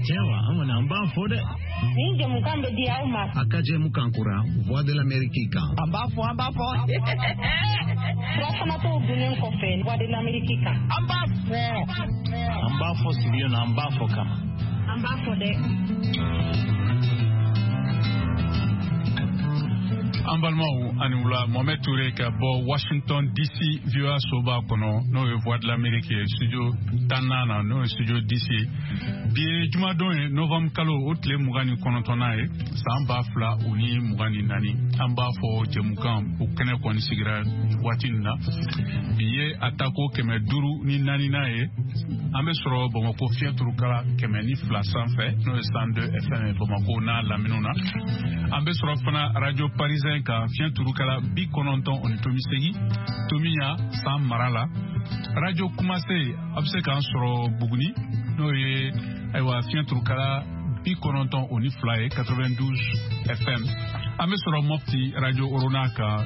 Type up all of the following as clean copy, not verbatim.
Ajewa, amana amba fode. Ninge mukambe di auma. Akaje mukankura, voix de l'Amérique. Amba fo. Rafana to bunen kofe, voix de l'Amérique. Amba fo sibio na amba fo kama. Amba fode. Ambalmao Anioula Mohamed Touré ka bo Washington DC VOA soba kono no voix de l'Amérique studio Tanana no studio DC bi juma don novembre kalo otle mugani kono tonae samba fla uni mugani nani amba fo jemukan o kene koni sigira watinna biye atako keme duru ni nani nae ambe soro Bamako fiatru kala keme ni fla sanfe no 102 FM Bamako na laminona ambe soro fana radio parisien ka fiatru kala bi kononton on tomisegi tomiya sam marala radio kumase abse kan soro buguni no ye aywa fiatru kala bi kononton oni fly 92 FM ambe soro mopti radio oronaka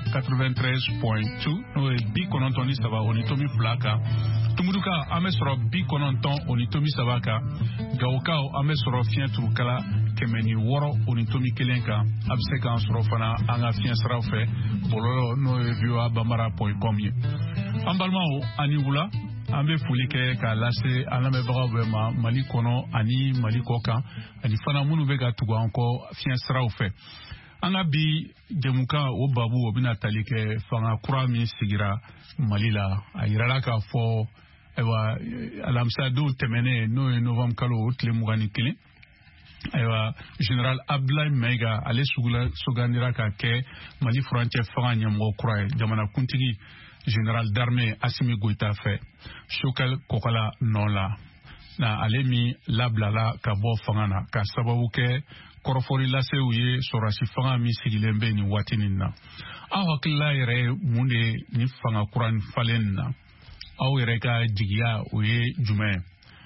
93.2 no ye bi kononton ni saba oni tomi flaka tumuduka ambe soro bi kononton oni tomi sabaka gawka ambe soro fiatru kala kemeni woro onitomi kelenka abse kan soro fana anga fien srafe bololo no viewa bambara.com ambalmao Anioula ambe fulike ka lase alame baga bema Mali kono ani Mali koka ani fana munu bega tugo anko fien srafe anga bi demuka o babu obina talike fanga kura mi sigira Malila ayirala ka fo ewa alamsa do temene no novembre kalo otle mugani kile aywa général Abdoulaye Maiga ale sugandira ka ke Mali frontière fanga nyamgo kuraye jamana kuntigi général d'armée Assimi Goïta fait Shokal Kokala nola na alemi lablala ka bo fangana ka sababu ke korofori lase uye sorasi fanga mi sigilembe ni watinina aw hakilla yere munde ni fanga kuran falenna aw yere ka jigiya uye jume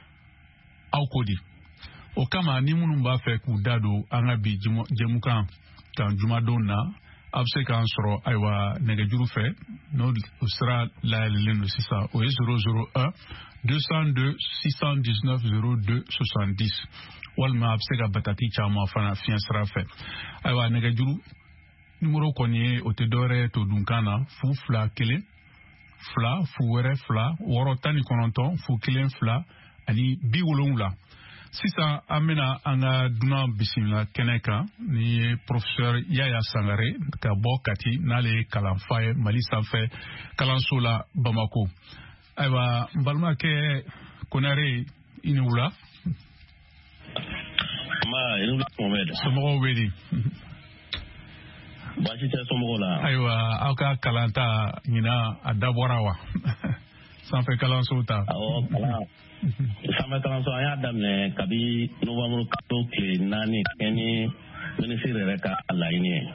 aw kodi o kama ni munun b'a fɛ k'u da don an ka bi jɛmukan kan jumadon na a bɛ se k'an sɔrɔ ayiwa nɛgɛjuru fɛ n'o sira layɛlɛlen don sisan o ye 001 202 619 02 70 walima a bɛ se ka bataki caman fana fiɲɛ sira fɛ ayiwa nɛgɛjuru numero kɔni ye o tɛ dɔwɛrɛ to dunkan na 2 2 wɛrɛ 2 6 19 1 2 ani 70 sisan an bɛna an ka dunan bisimila kɛnɛ kan ni professeur Yaya Sangare ka bɔ Kati n'ale ye kalanfa ye Mali sanfɛ kalanso la Bamako ayiwa n balimakɛ Konare i ni wula somɔgɔw bɛ di baasi tɛ somɔgɔw la ayiwa aw ka kalan ta ɲina a dabɔra wa sanfɛ kalanso ta awɔ kalan sanfɛ kalanso an y'a daminɛ kabi novembre kalo tile 4 kɛ ni minisiri yɛrɛ ka laɲini ye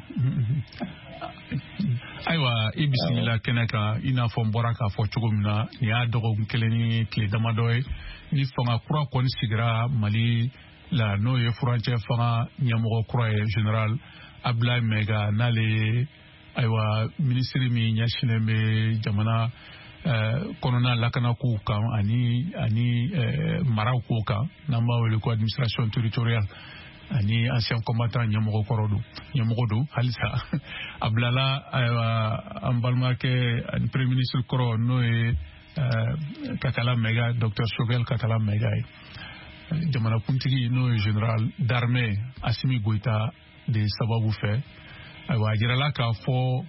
ayiwa i bisimila kɛnɛ kan i n'a fɔ n bɔra k'a fɔ cogo min na nin y'a dɔgɔkun kelen ni tile damadɔ ye ni fanga kura kɔni sigira Mali la n'o ye furancɛ fanga ɲɛmɔgɔ kura ye général Abdoulaye Maiga n'ale ayiwa minisiri min ɲɛsinnen bɛ jamana kɔnɔna lakana kow kan ani maraw kow kan n'an b'a wele ko administration territoriale ani ancien combattant ɲɛmɔgɔ don halisa a bilala an balimakɛ ani premier ministre kɔrɔ n'o ye Kakala Maiga Dr Shokal Kakala Maiga ye jamana kuntigi n'o ye général d'armée Assimi Goïta de sababu fɛ ayiwa a jirala k'a fɔ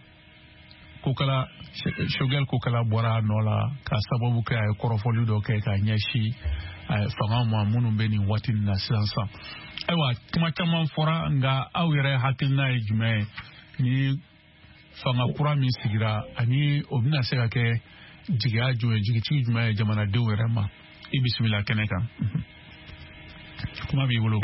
Shokal Kokala bɔra nɔ la ka sababu kɛ a ye kɔrɔfɔli dɔ kɛ ka ɲɛsi fanga ma minnu bɛ nin waati na sisan ayiwa kuma caman fɔra nka aw yɛrɛ hakilina ye jumɛn ye ni fanga kura min sigira ani o bɛna se ka kɛ jigiya jumɛn jigitigi jumɛn ye jamanadenw yɛrɛ ma i bisimila kɛnɛ kan kuma b'i bolo.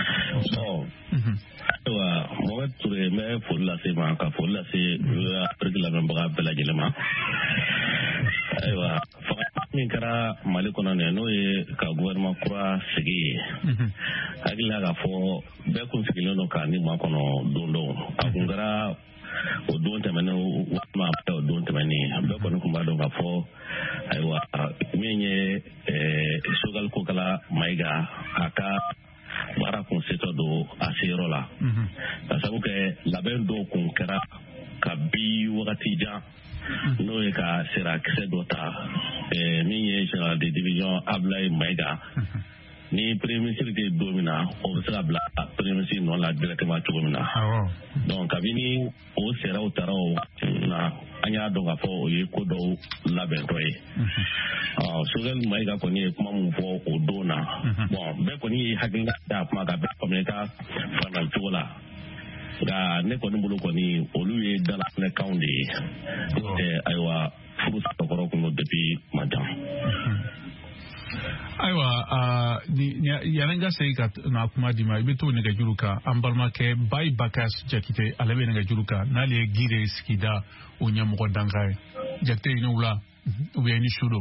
Ayiwa Mohamed Touré n bɛ foli lase ma ka foli lase Afrique lamɛnbaga bɛɛ lajɛlen ma ayiwa fanga min kɛra Mali kɔnɔ nin n'o ye ka gouvernement kura sigi ye hakilila k'a fɔ bɛɛ kun sigilen don k'a ni makɔnɔ don dɔw a kun kɛra o don tɛmɛnen walima a o don tɛmɛnen bɛɛ kɔni kun b'a dɔn k'a fɔ ayiwa min ye Shokal Kokala Maiga a ka baara kun setɔ don a seyɔrɔ la ka sabu kɛ labɛn dɔw kun kɛra ka bi wagati jan n'o ye ka sirakisɛ dɔ ta min ye général de division Ablaye Maïga ni premier ministre de don min na o bɛ se ka bila premier ministre nɔ la directement cogo min na donc kabini o sɛrɛw taara o wagati na an y'a dɔn k'a fɔ o ye ko dɔw labɛntɔ ye Sogɛl Maïga kɔni ye kuma min fɔ o don na bon bɛɛ kɔni ye hakilina d'a kuma ka bɛɛ faamuya ka faamuya cogo la nka ne kɔni bolo kɔni olu ye dalaminɛkanw de ye ayiwa furu sakɔrɔ kun don depuis mantan. Ayiwa yanni n ka segin ka na kuma di ma i bɛ to nɛgɛjuru kan an balimakɛ Bayi Bakas Jakite ale bɛ nɛgɛjuru kan n'ale ye Gire sigida o ɲɛmɔgɔ dankan ye Jakite i ni wula ou bien i ni su don.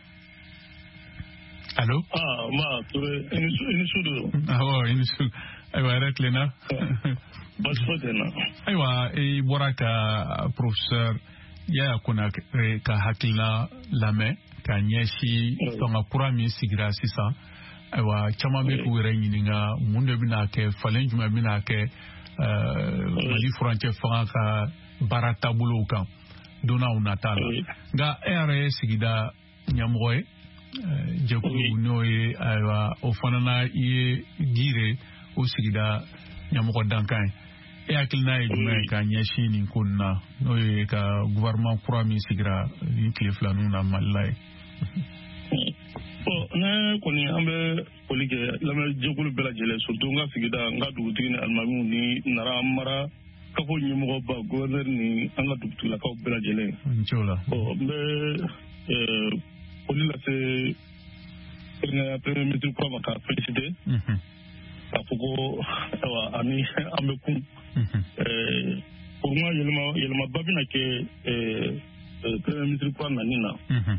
Allo. Ma Ture i ni su don. Awɔ i ni su. Ayiwa yɛrɛ tilenna. Baasi foyi tɛ n na. Ayiwa i bɔra ka professeur Yaya Konare ka hakilina lamɛn ka ɲɛsin fanga kura min sigira sisan ayiwa caman bɛ k'u yɛrɛ ɲininka mun de bɛna kɛ falen jumɛn bɛna kɛ Mali furancɛ fanga ka baara taabolow kan don n'a nata la nka e yɛrɛ ye sigida ɲɛmɔgɔ ye jɛkulu n'o ye ayiwa o fana na i ye Gire o sigida ɲɛmɔgɔ dankan ye e hakilina ye jumɛn ye ka ɲɛsin nin ko nin na n'o ye ka gouvernement kura min sigira nin tile fila ninnu na Mali la ye. Ne kɔni an bɛ foli kɛ lamɛnjɛkulu bɛɛ lajɛlen surtout n ka sigida n ka dugutigi ni alimamiw ni Nara mara kafo ɲɛmɔgɔba gouverneur ni an ka dugutigilakaw bɛɛ lajɛlen. N bɛ foli lase premier ministre kura ma ka féliciter k'a fɔ ko ayiwa ani an bɛ kun pour moi yɛlɛmaba bɛna kɛ premier ministre kura nani na.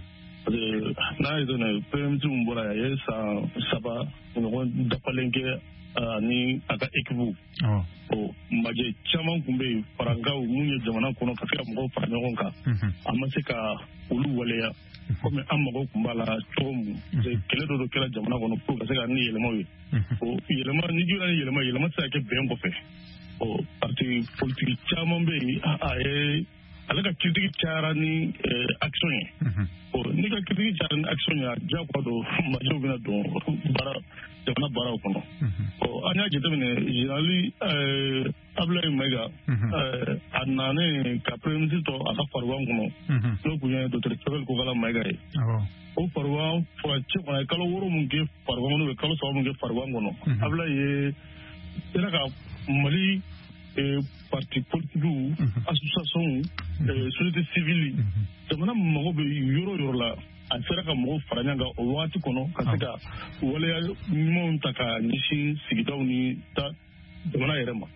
N'a ye dɔn premier ministre min bɔra a ye san 3 ɲɔgɔn dafalen kɛ ni a ka équipe majɛ caman tun bɛ yen farankaw mun ye jamana kɔnɔ ka se ka mɔgɔw fara ɲɔgɔn kan a ma se ka olu waleya komi an mago tun b'a la cogo min kɛlɛ dɔ kɛra jamana kɔnɔ pour ka se ka ni yɛlɛmaw ye yɛlɛma ni jira ni yɛlɛma tɛ se ka kɛ bɛn kɔfɛ parti politique caman bɛ yen a ye ale ka critique cayara ni action ye ni ka critique cayara ni action ye a diyagoya don majɛw bɛna don jamana baaraw kɔnɔ an y'a jateminɛ général Ablaye Maïga a nalen ka premier ministre tɔ a ka fariban kɔnɔ n'o tun ye docteur Sogɛl Kokala Maïga ye o fariban furancɛ kɔnɔ a ye kalo 6 min kɛ fariban kɔnɔ ou kalo 3 min kɛ fariban kɔnɔ Ablaye sera ka Mali parti politique association société civile jamana mago bɛ yɔrɔ o yɔrɔ la a sera ka mɔgɔw fara ɲɔgɔn kan o wagati kɔnɔ ka se ka waleya ɲumanw ta ka ɲɛsin sigidaw ni jamana yɛrɛ ma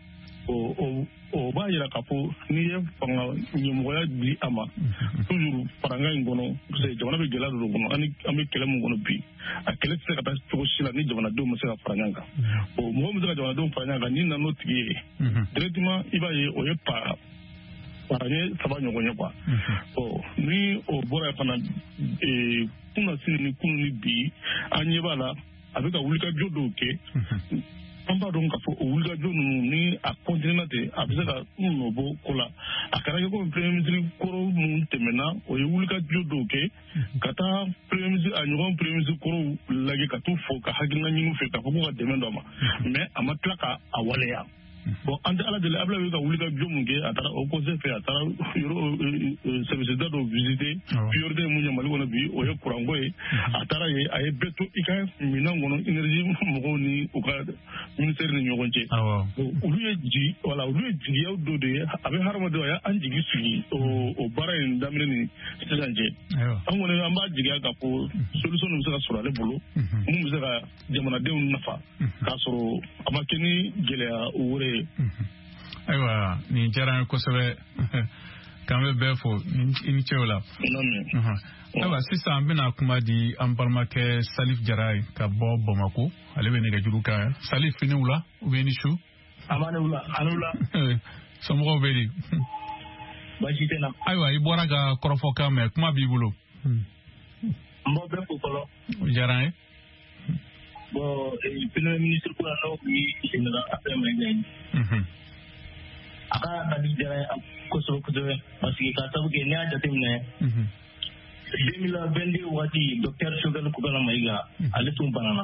o b'a jira k'a fɔ n'i ye fanga ɲɛmɔgɔya di a ma toujours faranga in kɔnɔ jamana bɛ gɛlɛya dɔ kɔnɔ an bɛ kɛlɛ min kɔnɔ bi a kɛlɛ tɛ se ka taa cogo si la ni jamanadenw ma se ka fara ɲɔgɔn kan mɔgɔ min bɛ se ka jamanadenw fara ɲɔgɔn kan n'i nana n'o tigi ye directement i b'a ye o ye paranye 3 ɲɔgɔn ye quoi ni o bɔra fana kunna sini ni kunu ni bi an ɲɛ b'a la a bɛ ka wulikajɔ dɔw kɛ an b'a dɔn k'a fɔ o wulikajɔ ninnu ni a continue ten a bɛ se ka nɔbɔ ko la a kɛra kɛ komi premier ministre kɔrɔ minnu tɛmɛna o ye wulikajɔ dɔw kɛ ka taa premier ministre kɔrɔw lajɛ ka t'u fɔ ka hakilina ɲini fɛ k'a fɔ k'u ka dɛmɛ dɔ ma mais a ma tila ka a waleya an tɛ ala deli Ablaye bɛ ka wulikajɔ mun kɛ a taara au conseil fɛ a taara service da dɔw visiter priorité mun ye Mali kɔnɔ bi o ye kuranko ye a taara ye a ye bɛɛ to i ka minɛn kɔnɔ énergie mɔgɔw ni u ka ministère ni ɲɔgɔn cɛ olu ye jigiyaw dɔ de ye a bɛ hadamadenw a y'an jigi sigi o baara in daminɛ ni sisan cɛ an kɔni an b'a jigiya k'a fɔ solution bɛ se ka sɔrɔ ale bolo mun bɛ se ka jamanadenw nafa k'a sɔrɔ a ma kɛ ni gɛlɛya wɛrɛ ye. Ayiwa nin diyara n ye kosɛbɛ k'an bɛ bɛɛ fo i ni cɛw la. Ayiwa sisan an bɛna kuma di an balimakɛ Salif Jara ye ka bɔ Bamako ale bɛ nɛgɛjuru kan Salif i ni wula ou bien i ni su. A b'a ni wula a ni wula. Somɔgɔw bɛ di. Baasi tɛ n na. Ayiwa i bɔra ka kɔrɔfɔkan mɛn kuma b'i bolo. N b'aw bɛɛ fo fɔlɔ. O diyara n ye. bon premier ministre kura no bi général après mais aka adi jara kosoro parce que ka sabu ke nya jatemne 2022 wati docteur Shogal Kugala Maiga ale tum banana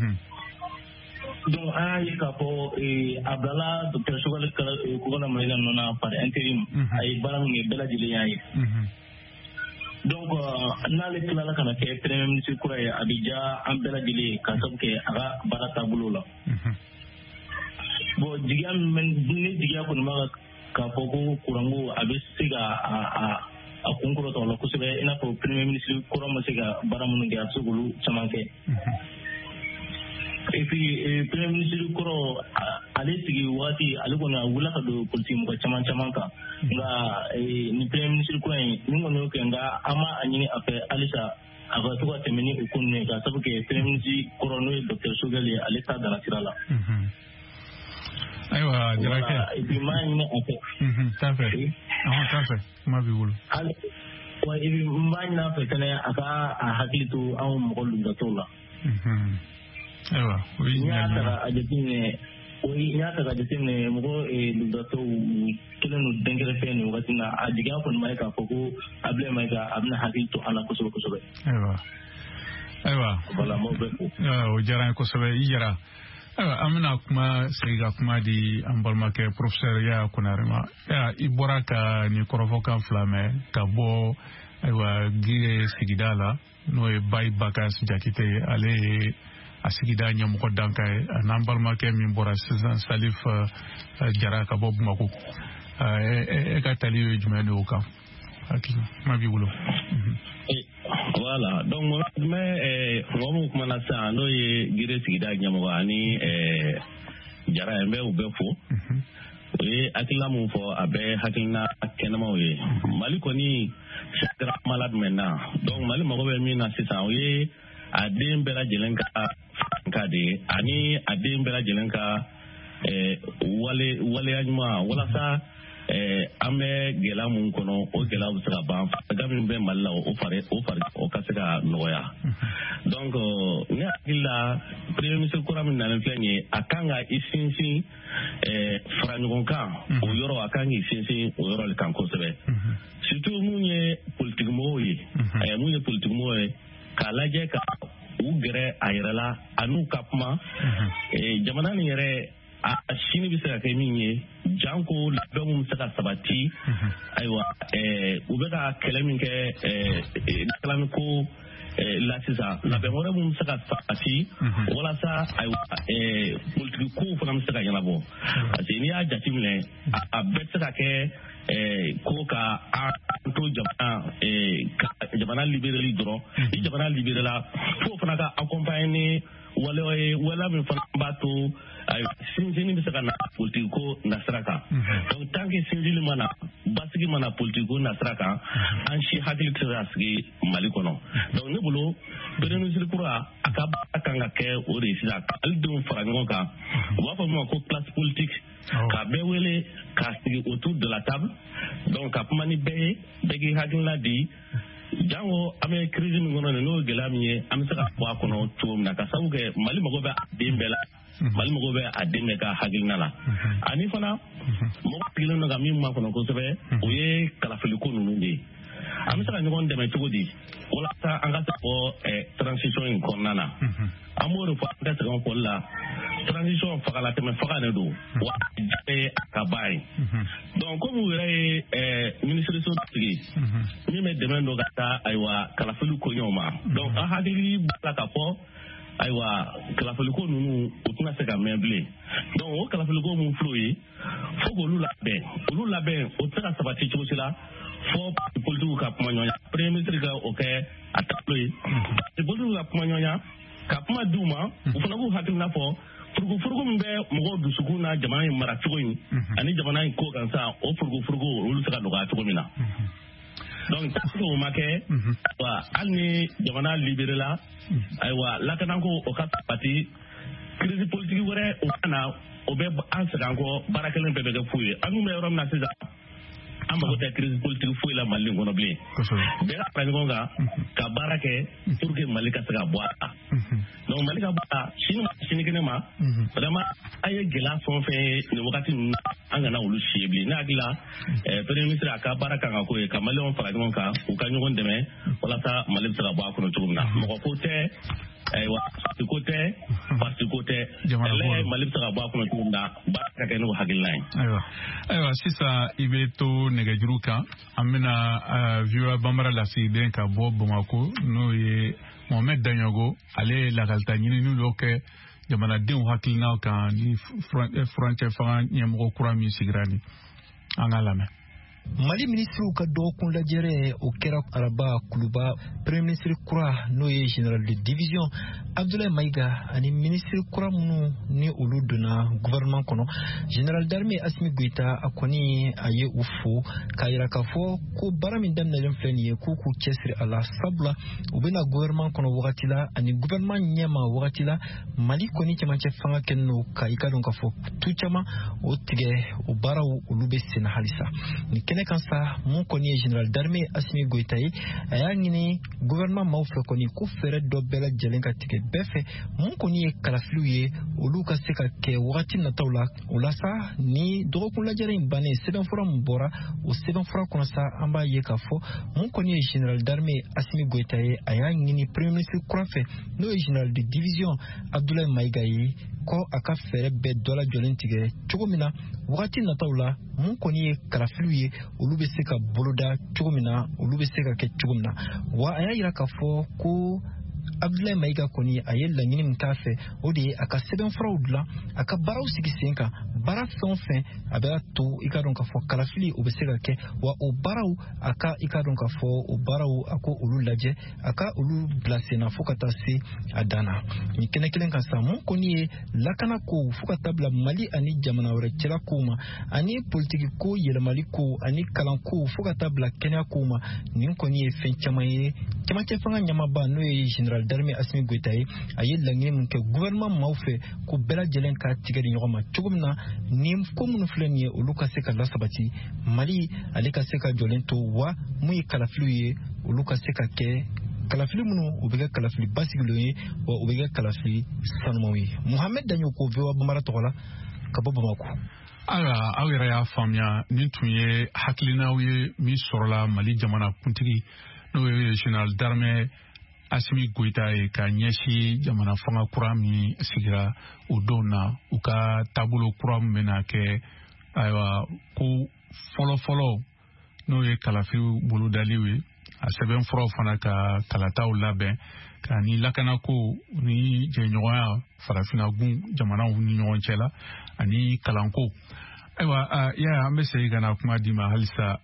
donc ay ka po Abdallah docteur Shogal Kugala Maiga nona par intérim ay barang ni bela jili yayi donc nale kala kana ke premier ministre kura ya Abidja am bela jili ka sabu ke aga barata bulola bo digam men ni digya ko ma ka po ko kurango abesiga a kunkuro to la kusube ina ko premier ministre kura masiga baramun ga sugulu chamanke et puis premier ministre kuro ale sigi wati ale kona wula ka do kulti mu chamanka nga ni premier ministre kura ni ngono ke nga ama anyini ape alisa aba to ka temeni ukunne ka sabuke premier ministre kuro no dr Sugali ale ta dana tirala aywa jarake et puis mani ape tafe ma bi wulu wa ibi mani na ape tane aka hakilitu au mqolu datola aywa nya ta ajitine nya ta ajitine mgo dato kelenu dengere feni watina ajiga ko mai ka foko able mai ka abna hakilitu ala kuso aywa wala mo be ko o jara ko sobe yara amina kuma sega kuma di ambalmake professeur ya kunarima ya iboraka ni korofokan flame kabo aywa gire sigidala no e bay bakas jakite ale asigida nyamuko dankai nambalmake min bora season salif jara kabo bumako e ka tali jumene oka akina mabi wulo voilà donc moi mais ngomu kuma na sa no ye gire sigida nyamuko ani jara embe ubefo we akila mu fo abe hakina kenama we mali koni sakra malade maintenant donc mali mo be mi na sisa we adem bela jelenka kade ani adem bela jelenka wale ajma wala sa ame gela mun kono o gela usra ban gamin be malla o fare o kasega noya donc ne akila premier ministre kuram nan flenye akanga isinsin frangonka o yoro akanga isinsin o yoro le kanko sebe surtout munye politique moye munye politique moye kalaje ka ugre ayrala anu kapma jamana ni yere a shini bisa ka minye janko labemu saka sabati aywa ubeka kelemin ke kalamin ko la sisa labemu mu saka sabati wala sa aywa politique ko fana saka yana bo asini a jatimle a betsa ke ko ka to jamana libérali doro jamana libérala fo fana ka accompagner wala min fana bato ay sinjini bisa kana politiko nasraka donc tant que sinjini mana basigi mana politiko nasraka an shi hakili tsasgi malikono donc ne bolo beren sirkura akaba kanga ke o resida aldum farangoka wa fa mo ko classe politique ka bewele ka sigi autour de la table donc ka mani begi hakila di jango ame crise mi ngono no gelamiye am saka kwa kono tuum na ka sawge mali mago be dembela mali mago be ademme ka hagilna la ani fana mo gilon no gami ma kono ko sebe o ye kala feliko nunu de am saka ngon de me tugodi wala ta anga ko transition in konana amoro fa da ta ko la transition fakala te me fakane do wa jabe akabai donc comme vous verrez ministre so tigi ni me demando gata aywa kala feliko nyoma donc a hadiri bala ka po aywa kala feliko nunu otuna se ka memble donc o kala feliko mu floyi fogo lula be o tsaka sabati chosila fo politique ka manyonya premier ministre ga okay ataployi politique ka manyonya ka kuma duma ufuna ko hakina fo furugu mbe mogo dusuku na jamana mara cogoyin ani jamana ko kan sa o furugu olu saka doga cogo mina donc tasko make wa alni jamana libérala aywa lakana ko o ka parti crise politique wore o kana o be ansaka ko barakelen bebe ga fuye anu me rom na seza amba ko ta crise politique fuye la mali ngono ble be la frangonga ka barake pour que mali ka saka boa donc Mali ka ba sini kene ma vraiment ay gela fon fe ni wakati an kana olu siebli na gila premier ministre aka baraka ka ko e kamale on fara ngon ka u ka ngon deme wala ta Mali sera ba ko no tugumna mo ko te aywa parti côté ele Mali sera ba ko no tugumna ba ka kene ko hagilay aywa sisa ibeto negajuruka amina viwa bambara la siden ka bo Bamako no ye Mohamed Danyogo ale la galta nyini nu loke jamana den hakilina kan ni frontier fa nyamgo kurami sigrani angalame Mali ministre ka dokun lajere o kera araba kuluba premier ministre kura no ye general de division Abdoulaye Maïga ani ministre kura munu ni uluduna gouvernement kono general d'armée Assimi Goïta akoni aye ufu kayira kafo ko barami damna len fleni ko ku chesri ala sabla ubena gouvernement kono wakatila ani gouvernement nyama wakatila Mali koni chama chefanga kenno kayika don kafo tuchama o tige o baraw ulube sena halisa ni kene kansa mon koni general d'armée Assimi Goïta ayangini gouvernement mawfe koni ku fere do bela jelenga tike befe mon koni kalafluye oluka seka ke wakati na tawla ulasa ni dokun la jere mbane seben fora mbora o seben fora konsa amba yekafo mon koni general d'armée Assimi Goïta ayangini premier ministre Kurafe no general de division Abdoulaye Maïga ko aka fere be dola jolentige chugumina wakati na tawla mon koni kalafluye ulube seka boloda chugumina ulube seka ke chugumna wa ayira kafo ko Abdoulaye Maïga koni ayella nyini mtafe odi aka seben fraudla aka baraw sigisenka bara fenfen abera to ikadon ka fo kalafili obesega ke wa o baraw aka ikadon ka fo o baraw ako ulu laje aka ulu blase na fokata si adana ni kene kelen ka samu koni lakana ko fokata bla Mali ani jamana wore kila kuma ani politiki ko yele Mali ko ani kalan ko fokata bla Kenya kuma ni koni fen chamaye chama chefanga nyama ba no general d'armée Assimi Goïta ayella ngin ke gouvernement mawfe ko bela jelen ka tigari nyoma chugumna nim ko mun flenie uluka seka la sabati Mali aleka seka jolento wa muy kalafluye uluka seka ke kalafli munu ubega kalafli basigloye wa ubega kalafli sanmawi Mohamed Danyo ko vewa bamara tola kabo Bamako ala awira ya famia nintunye haklinawe mi sorola Mali jamana kuntigi no general d'armée Assimi Goïta ka nyesi jamana fanga kurami sigira udona uka tabulo kuram mena ke aywa ku follow no ye kalafi bulu daliwe a seben foro fana ka kalata ulabe ka ni lakana ko ni jenyoya farafina gun jamana ni nyonchela ani kalanko aywa ya ambese gana kuma dima halisa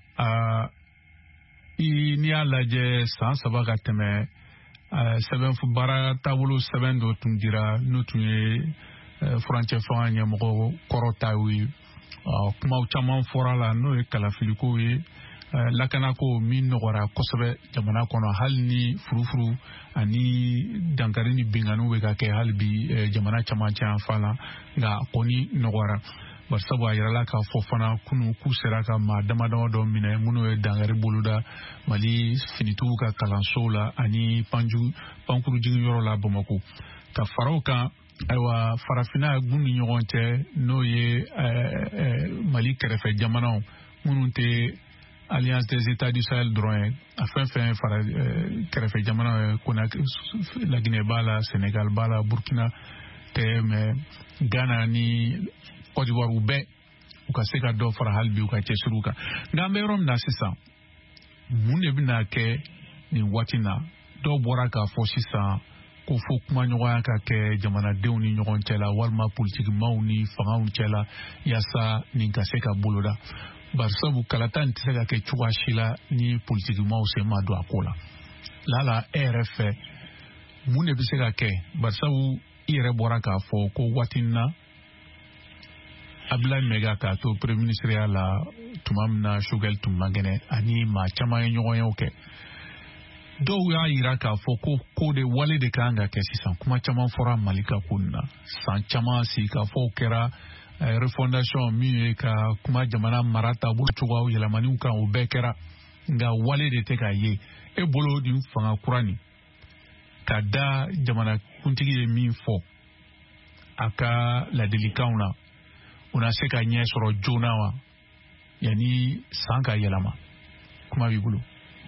ni alaje san sabaga teme seben fu bara tabulu seben do tundira no tunye frontier fa nya mo korota wi kuma chama forala no e kala filiko wi lakana ko min no gora kosobe jamana kono halni furufuru ani dankari ni binganu we ka ke halbi jamana chama cha fala ga koni no gora bar sabu ayirala ka fofana kunu kusera ka ma dama do mine munu e dangari boluda Mali finitu ka kalansola ani pankuru jigi yoro la Bamako ka faroka aywa farafina gumi nyonte no ye Mali kerefe jamana munu te Alliance des États du Sahel droit afin fara kerefe jamana kuna la Guinée bala Sénégal bala Burkina te me Ghana ni Côte d'Ivoire ube ukaseka do fara halbi ukachesuruka ngambe rom na sisa munde bina ke ni watina do boraka fo sisa ko fo kuma nyoga ka ke jamana dewni nyogon tela walma politique mawni fanga tela yasa ni kaseka boloda barsabu kalatan tiseka ke chuashila ni politique maw se madu akola lala RF munde biseka ke barsabu ire boraka fo ko watina Abdoulaye Maïga ka to premier ministre ya la tumamna shugel tumagene ani ma chama nyogo yoke do ya ira ka foko ko de wale de kanga ke sisan kuma chama fora malika kunna san chama si ka fokera refondation mi ka kuma jamana marata burtuwa yelamani ka ubekera nga wale de te ka ye e bolo di fanga kurani ka da jamana kuntigi ye min fɔ a ka ladilikanw na u na se ka ɲɛ sɔrɔ joona wa yani san ka yɛlɛma kuma b'i bolo.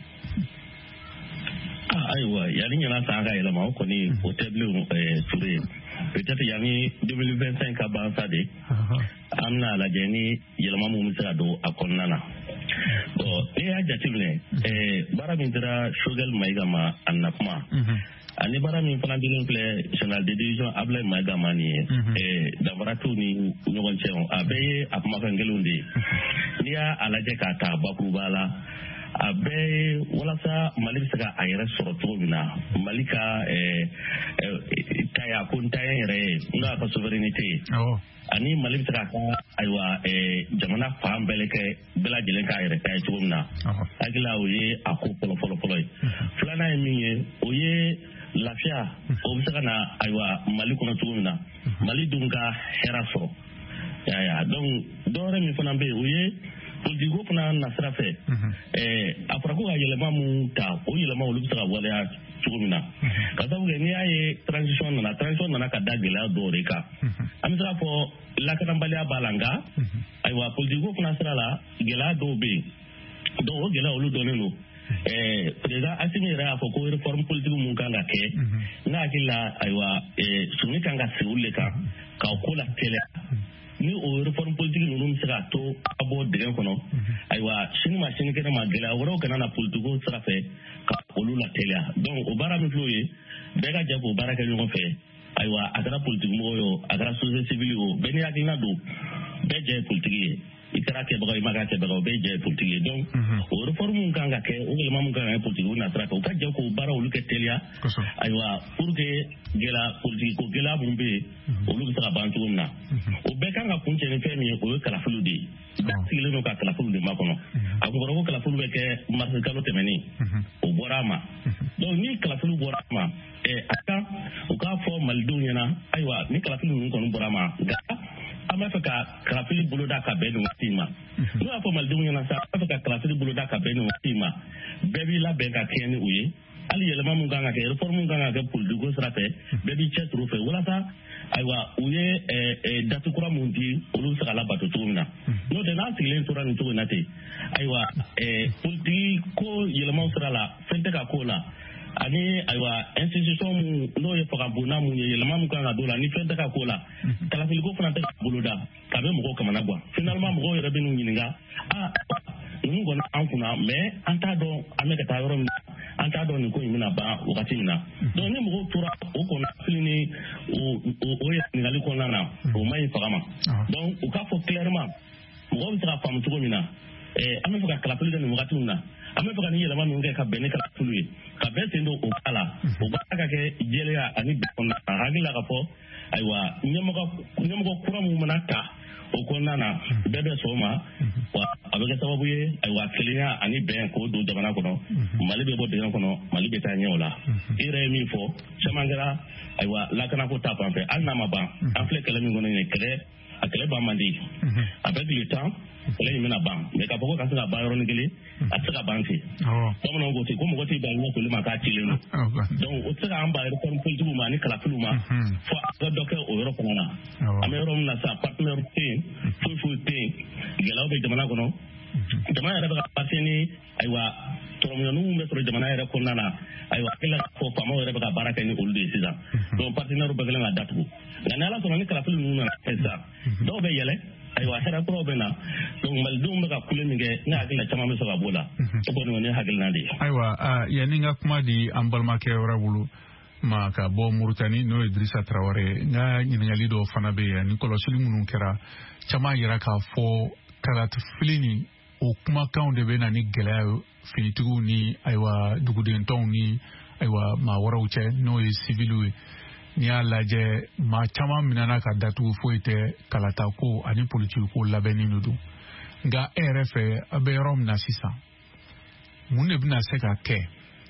Ayiwa yani ɲɛna san ka yɛlɛma o kɔni o tɛ bilen Ture peut-être yani 2025 ka ban sa de an bɛna lajɛ ni yɛlɛma mun bɛ se ka don a kɔnɔna na. Bon n'i y'a jateminɛ baara min dira Choguel Mayiga ma a na kuma ani baara min fana dilen filɛ général de division Ablaye Mayiga ma nin ye danfara t'u ni ɲɔgɔn cɛ a bɛɛ ye a kumakan kelenw de ye. N'i y'a lajɛ k'a ta bakuruba la a bɛɛ walasa Mali bɛ se ka a yɛrɛ sɔrɔ cogo min na Mali ka taya ko ntaya yɛrɛ ye n'o ka souveraineté ye ani Mali bɛ se ka ayiwa jamana fan bɛɛ lajɛlen k'a yɛrɛ ta ye cogo min na hakilila o ye a ko fɔlɔ ye. Filanan ye min ye o ye lafiya o bɛ se ka na ayiwa Mali kɔnɔ cogo min na Mali dun ka hɛrɛ sɔrɔ donc dɔwɛrɛ min fana bɛ yen o ye politique ko fana na sira fɛ a fɔra ko ka yɛlɛma mun ta o yɛlɛma olu bɛ se ka waleya cogo min na ka sababu kɛ n'i y'a ye transition nana ka da gɛlɛya dɔw de kan an bɛ se k'a fɔ lakanabaliya b'a la nka ayiwa politique ko fana sira la gɛlɛya dɔw bɛ yen donc o gɛlɛya olu dɔnnen don président Assimi yɛrɛ y'a fɔ ko réforme politique mun kan ka kɛ n'a hakili la ayiwa sumuni kan ka sigi olu de kan k'aw ko la teliya ni o réforme politique ninnu bɛ se ka to a bɔ dingɛ kɔnɔ ayiwa sini ma sini kɛnɛ ma gɛlɛya wɛrɛw kana na politique sira fɛ ka olu la teliya donc o baara min filɛ o ye bɛɛ ka jɛ k'o baara kɛ ɲɔgɔn fɛ ayiwa a kɛra politique mɔgɔ ye o a kɛra société civile ye o bɛɛ ni hakilina don bɛɛ jɛ ye politique ye i kɛra kɛbaga i ma kɛ kɛbaga o bɛɛ jɛ ye politique ye donc o réforme mun kan ka kɛ o yɛlɛma mun kan ka kɛ politique na sira fɛ u ka jɛ k'o baara olu kɛ teliya ayiwa pour que politique ko gɛlɛya mun bɛ yen olu bɛ se ka ban cogo min na o bɛɛ kan ka kun cɛ ni fɛn min ye o ye kalafiliw de ye bɛɛ sigilen don ka kalafiliw de makɔnɔ a kun fɔra ko kalafiliw bɛ kɛ mars kalo tɛmɛnen o bɔra a ma donc ni kalafiliw bɔra a ma a kan u k'a fɔ malidenw ɲɛna ayiwa ni kalafiliw ninnu kɔni bɔra a ma nka an b'a fɛ ka kalafili boloda ka bɛn nin waati in ma n'o y'a fɔ malidenw ɲɛna sa an b'a fɛ ka kalafili boloda ka bɛn nin waati in ma bɛɛ b'i labɛn ka kɛɲɛ ni u ye hali yɛlɛma mun kan ka kɛ réforme mun kan ka kɛ politique sira fɛ bɛɛ b'i cɛ turu fɛ walasa ayiwa u ye date kura mun di olu bɛ se ka labato cogo min na n'o tɛ n'a sigilen tora nin cogo in na ten ayiwa politique ko yɛlɛmaw sira la fɛn tɛ ka k'o la ani ayiwa institution mun n'o ye fangabonna mun ye yɛlɛma mun kan ka don la ni fɛn tɛ ka k'o la kalafiliko fana tɛ ka boloda k'a bɛ mɔgɔw kamana gan finalement mɔgɔw yɛrɛ bɛ n'u ɲininka ninnu kɔni an kunna mais an t'a dɔn an bɛ ka taa yɔrɔ min na an t'a dɔn nin ko in bɛna ban wagati min na donc ni mɔgɔw tora o kɔnɔfili ni o ɲininkali kɔnɔna na o ma ɲi faga ma donc u k'a fɔ clairement mɔgɔw bɛ se ka faamu cogo min na an bɛ fɛ ka kalafili kɛ nin wagati min na an bɛ fɛ ka nin yɛlɛma ninnu kɛ ka bɛn ni kalafiliw ye ka bɛn sen don o ba la o baara ka kɛ jɛlenya ani bɛn kɔnɔna na a hakili la ka fɔ ayiwa ɲɛmɔgɔ kura mun mana ta o kɔnɔna na bɛɛ bɛ sɔn o ma wa a bɛ kɛ sababu ye ayiwa kelenya ani bɛn k'o don jamana kɔnɔ Mali bɛ bɔ dingɛ kɔnɔ Mali bɛ taa ɲɛ o la i yɛrɛ ye min fɔ caman kɛra ayiwa lakanako ta fan fɛ hali n'a ma ban an filɛ kɛlɛ min kɔnɔ nin a kɛlɛ ban man di a bɛ tile 10 kɛlɛ in bɛna ban mais k'a fɔ ko ka se ka ban yɔrɔnin kelen a tɛ se ka ban ten bamananw ko ten ko mɔgɔ tɛ ban ɲɛkoli ma k'a cilen don donc o tɛ se k'an ban réforme politique ma ani kalafiliw ma fo a ka dɔ kɛ o yɔrɔ fana na an bɛ yɔrɔ min na sisan partenaire tɛ yen foyi tɛ yen gɛlɛyaw bɛ jamana kɔnɔ jamana yɛrɛ bɛ ka passer ni ayiwa tɔrɔmɔɲɔninw min bɛ sɔrɔ jamana yɛrɛ kɔnɔna na ayiwa hakili la fɔ faamaw yɛrɛ bɛ ka baara kɛ ni olu de ye sisan donc partenaire bɛɛ kɛlen ka datugu nka ni ala sɔnna ni kalafili ninnu nana kɛ sisan dɔw bɛ yɛlɛ ayiwa hɛrɛ kuraw bɛ na donc malidenw bɛ ka kule min kɛ ne hakili la caman bɛ sɔrɔ ka b'o la o kɔni ne hakilina de ye. ayiwa yanni n ka kuma di an balimakɛ wɛrɛ bolo ma ka bɔ Mauritanie n'o ye Dirisa Traoré n ka ɲininkali dɔw fana bɛ yen ni kɔlɔsili minnu kɛra caman yɛrɛ k'a fɔ kalafili ni o kumakanw de bɛ na ni gɛlɛya ye finitigiw ni ayiwa dugudentɔnw ni ayiwa maa wɛrɛw cɛ n'o ye civiliw ye n'i y'a lajɛ maa caman minɛna ka datugu foyi tɛ kalata ko ani politiki ko labɛnni de don nka e yɛrɛ fɛ a bɛ yɔrɔ min na sisan mun de bɛna se ka kɛ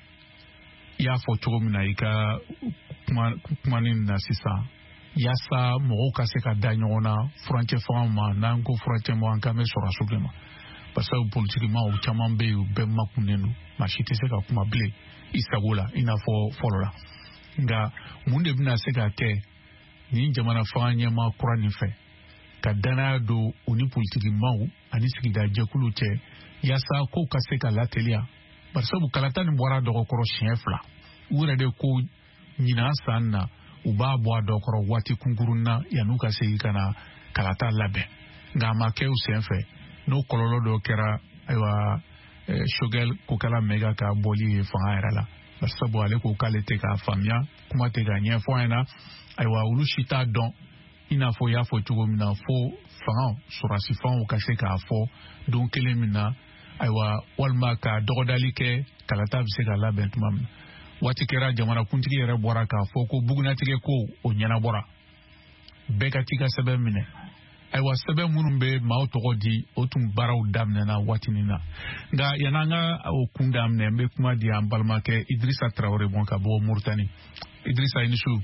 i y'a fɔ cogo min na i ka kumanin na sisan yaasa mɔgɔw ka se ka da ɲɔgɔn na furancɛ fanga ma n'an ko furancɛ ma an kan bɛ sɔrɔ a sugu ma parce que politiki maaw caman bɛ yen u bɛɛ makunnen don maa si tɛ se ka kuma bilen i sago la i n'a fɔ fɔlɔ la. nga mun de bina se ka kɛ ni jamana fanga ɲɛma kura nin fɛ ka danaya do u ni politiki maaw ani sigida jɛkulu cɛ yaasa kow ka se ka lateliya barisabu kalata nin bɔra dɔgɔkɔrɔ siɲɛ 2 u yɛrɛ de ko ɲinan san na u b'a bɔ a dɔgɔkɔrɔ waati kunkurun na yan'u ka segin ka na kalata labɛn nka a ma kɛ u sen fɛ n'o kɔlɔlɔ dɔ kɛra ayiwa Shogel Kokala Mega ka bɔli ye fanga yɛrɛ la barisabu ale ko k'ale tɛ k'a faamuya kuma tɛ ka ɲɛfɔ an ɲɛna ayiwa olu si t'a dɔn i n'a fɔ y'a fɔ cogo min na fo fanga sɔrɔsi fangaw ka se k'a fɔ don kelen min na ayiwa walima ka dɔgɔdali kɛ kalata bɛ se ka labɛn tuma min waati kɛra jamanakuntigi yɛrɛ bɔra k'a fɔ ko bugunatigɛ ko o ɲɛnabɔra bɛɛ ka t'i ka sɛbɛn minɛ ayiwa sɛbɛn minnu bɛ maaw tɔgɔ di o tun baaraw daminɛna waatinin na nka yan'an ka o kun daminɛ n bɛ kuma di an balimakɛ Idrissa Traoré bɔn ka bɔ Mauritanie Idrissa i ni su.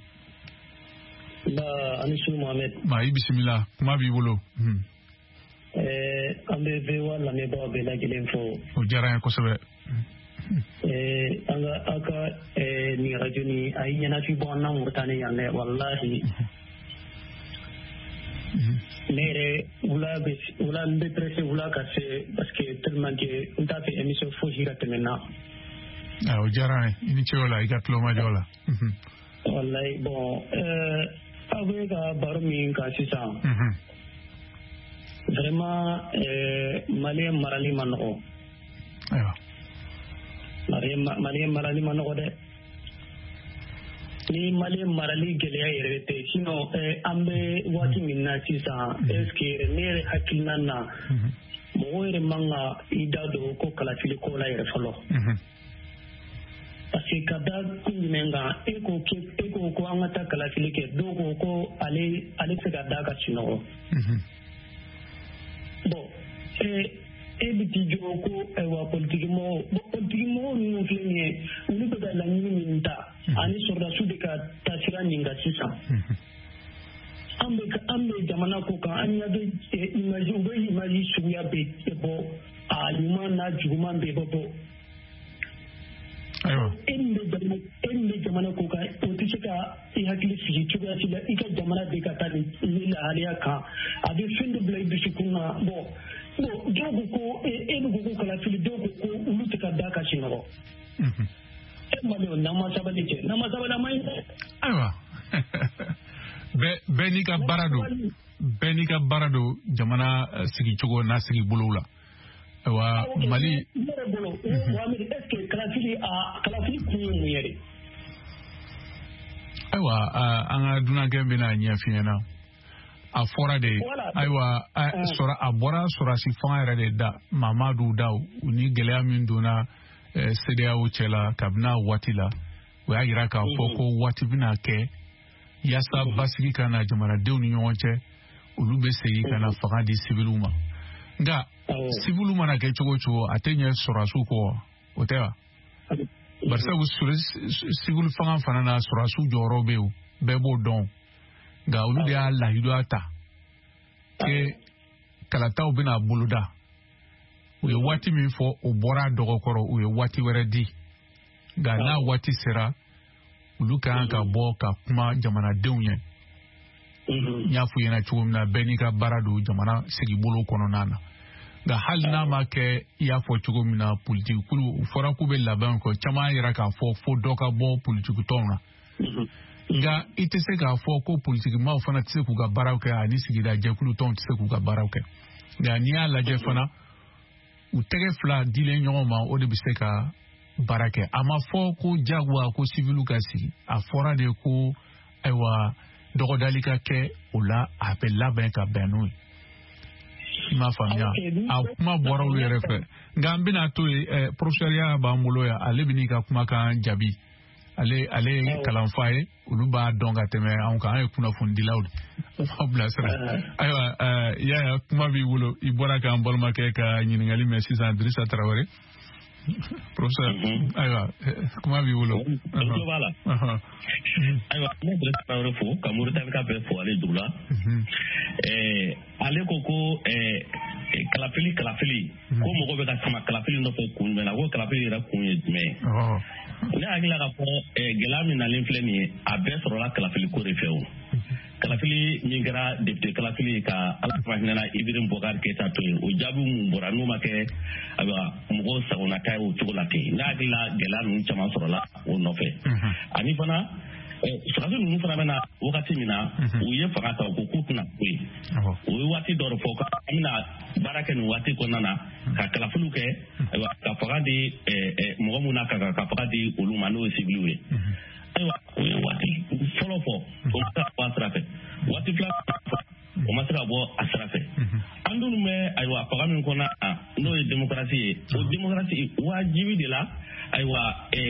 Ani su Mohamed. Ma i bisimila kuma b'i bolo. An bɛ VOA lamɛnbagaw bɛɛ lajɛlen fɔ. O diyara n ye kosɛbɛ. An ka aw ka nin radio nin a ye ɲɛnafin bɔ an na Mauritanie yan dɛ walahi. Ne yɛrɛ wula n bɛ pressé wula ka se parce que tellement que n t'a fɛ émission fosi ka tɛmɛ n na. O diyara n ye i ni ce o la i ka tulomajɔ la. Wallahi bon aw bɛ ka baro min kan sisan vraiment Malien marali ma nɔgɔ. Malien marali ma nɔgɔ dɛ. Ni Malien marali gɛlɛya yɛrɛ tɛ sinon an bɛ waati min na sisan est ce que ne yɛrɛ hakilina na mɔgɔ yɛrɛ man ka i da don ko kalafili ko la yɛrɛ fɔlɔ. Parce que ka da kun jumɛn kan e ko ko an ka taa kalafili kɛ dɔw ko ko ale se ka da ka sunɔgɔ. Bon e bɛ t'i jɔ ko ayiwa politikimɔgɔw ninnu filɛ nin ye olu bɛ ka laɲini min ta ani sɔrɔdasiw de ka taasira nin kan sisan. An bɛ jamana ko kan an ɲɛ bɛ image u bɛ image suguya bɛɛ bɔ a ɲuman n'a juguman bɛɛ bɛ bɔ. E min bɛ jamana ko kan o tɛ se ka i hakili sigi cogoya si la i ka jamana de ka taa ni lahaliya kan a bɛ fɛn dɔ bila i dusukun na bon dɔw ko ko e bɛ ko kalafili dɔw ko ko olu tɛ ka da ka sunɔgɔ. E ma dɔn n'an ma sabali kɛ n'an ma sabali an ma ɲi. Ayiwa bɛɛ n'i ka baara don jamana sigicogo n'a sigi bolo la. Wa Mali Mohamed est-ce que kalafili kun ye mun ye de? Ayiwa an ka dunankɛ bɛna ɲɛf'i ɲɛna a fɔra de ayiwa a bɔra sɔrɔsi fanga yɛrɛ de da Mamadu Daw u ni gɛlɛya min donna CEDEAO cɛ la kabini waati la o y'a jira k'a fɔ ko waati bɛna kɛ yaasa basigi ka na jamanadenw ni ɲɔgɔn cɛ olu bɛ segin ka na fanga di sibiliw ma nka sibiliw mana kɛ cogo o cogo a tɛ ɲɛ sɔrɔsiw kɔ o tɛ wa barisabu sibili fanga fana na sɔrɔsiw jɔyɔrɔ bɛ yen bɛɛ b'o dɔn nka olu de y'a lahiduya ta ke kalataw bɛna boloda u ye waati min fɔ o bɔra dɔgɔkɔrɔ u ye waati wɛrɛ di nka n'a waati sera olu ka kan ka bɔ ka kuma jamanadenw ye n y'a fɔ ɲɛna cogo min na bɛɛ n'i ka baara don jamana sigibolo kɔnɔna na nka hali n'a ma kɛ i y'a fɔ cogo min na politikulu u fɔra k'u bɛ labɛn kɔ caman yɛrɛ k'a fɔ fo dɔ ka bɔ politikutɔnw na nka i tɛ se k'a fɔ ko politikimaaw fana tɛ se k'u ka baaraw kɛ ani sigida jɛkulu tɔnw tɛ se k'u ka baaraw kɛ nka n'i y'a lajɛ fana u tɛgɛ fila dilen ɲɔgɔn ma o de bɛ se ka baara kɛ a ma fɔ ko jagoya ko siviliw ka sigi a fɔra de ko ayiwa dɔgɔdali ka kɛ o la a bɛ labɛn ka bɛn n'o ye i m'a faamuya a kuma bɔra olu yɛrɛ fɛ nka n bɛna to yen professeur b'an bolo yan ale bɛ n'i ka kumakan jaabi ale ye kalanfa ye olu b'a dɔn ka tɛmɛ anw kan an ye kunnafonidilaw de aw bilasira ayiwa yaya kuma b'i bolo i bɔra k'an balimakɛ ka ɲininkali mɛn sisan Dirisa Tarawele professeur ayiwa kuma b'i bolo b'a la ayiwa ne Dirisa Tarawele fo ka Mauritanie ka bɛɛ fo ale dugu la ale ko kalafili ko mɔgɔ bɛ ka sama kalafili nɔfɛ kun jumɛn na ko kalafili yɛrɛ kun ye jumɛn ye ne hakilila k'a fɔ gɛlɛya min nalen filɛ nin ye a bɛɛ sɔrɔla kalafili ko de fɛ o kalafili min kɛra député kalafili ka ala hinɛna Ibrahim Boubacar Keita to yen o jaabi mun bɔra n'o ma kɛ mɔgɔw sagonata ye o cogo la ten ne hakilila gɛlɛya ninnu caman sɔrɔla o nɔfɛ ani fana surasi ninnu fana bɛna wagati min na u ye fanga ta ko k'u tɛna ko ye o ye waati dɔ de fɔ ko an bɛna baara kɛ nin waati kɔnɔna na ka kalafiliw kɛ ka fanga di mɔgɔ minnu na ka fanga di olu ma n'o ye civiliw ye ayiwa o ye waati fɔlɔ fɔ o ma se ka bɔ a sira fɛ waati fila o ma se ka bɔ a sira fɛ an dun bɛ ayiwa fanga min kɔnɔ n'o ye démocratie ye o démocratie wajibi de la ayiwa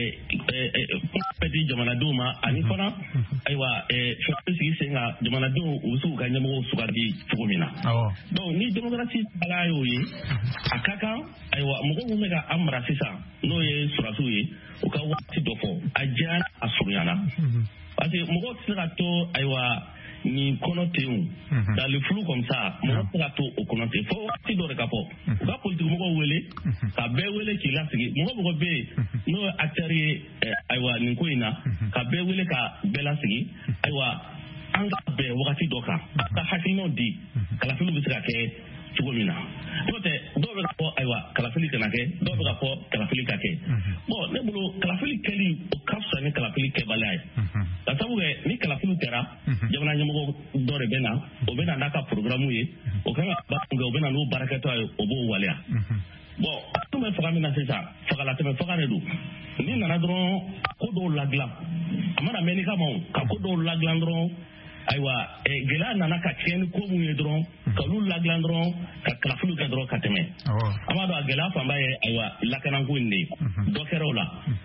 kuma di jamanadenw ma ani fana ayiwa fɛn sigi sen kan jamanadenw u bɛ se k'u ka ɲɛmɔgɔw sugandi cogo min na donc ni démocratie taga y'o ye a ka kan ayiwa mɔgɔw min bɛ ka an mara sisan n'o ye surasiw ye u ka waati dɔ fɔ a diyara a surunyana parce que mɔgɔw tɛ se ka to ayiwa ni kɔnɔ ten dans le flou comme ça mɔgɔ tɛ se ka to o kɔnɔ ten fo waati dɔ de ka fɔ u ka politique mɔgɔw wele ka bɛɛ wele k'i lasigi mɔgɔ bɛ yen n'o ye acteur ye ayiwa nin ko in na ka bɛɛ wele ka bɛɛ lasigi ayiwa an ka bɛn wagati dɔ kan an ka hakilinaw di kalafiliw bɛ se ka kɛ cogo min na n'o tɛ dɔw bɛ ka fɔ ayiwa kalafili kana kɛ dɔw bɛ ka fɔ kalafili ka kɛ bon ne bolo kalafili kɛli o ka fisa ni kalafili kɛbaliya ye ka sabu kɛ ni kalafiliw kɛra jamana ɲɛmɔgɔ dɔ de bɛ na o bɛ na n'a ka programme ye o kan ka baara kɛ o bɛ na n'o baarakɛtɔ ye o b'o waleya bon a tun bɛ faga min na sisan fagalatɛmɛ faga de don ni nana dɔrɔn ko dɔw ladilan a mana mɛn ni kama o ka ko dɔw ladilan dɔrɔn ayiwa gɛlɛya nana ka tiɲɛni ko mun ye dɔrɔn ka olu ladilan dɔrɔn ka kalafiliw kɛ dɔrɔn ka tɛmɛ an b'a dɔn a gɛlɛya fanba ye ayiwa lakanako in de ye dɔ kɛra o la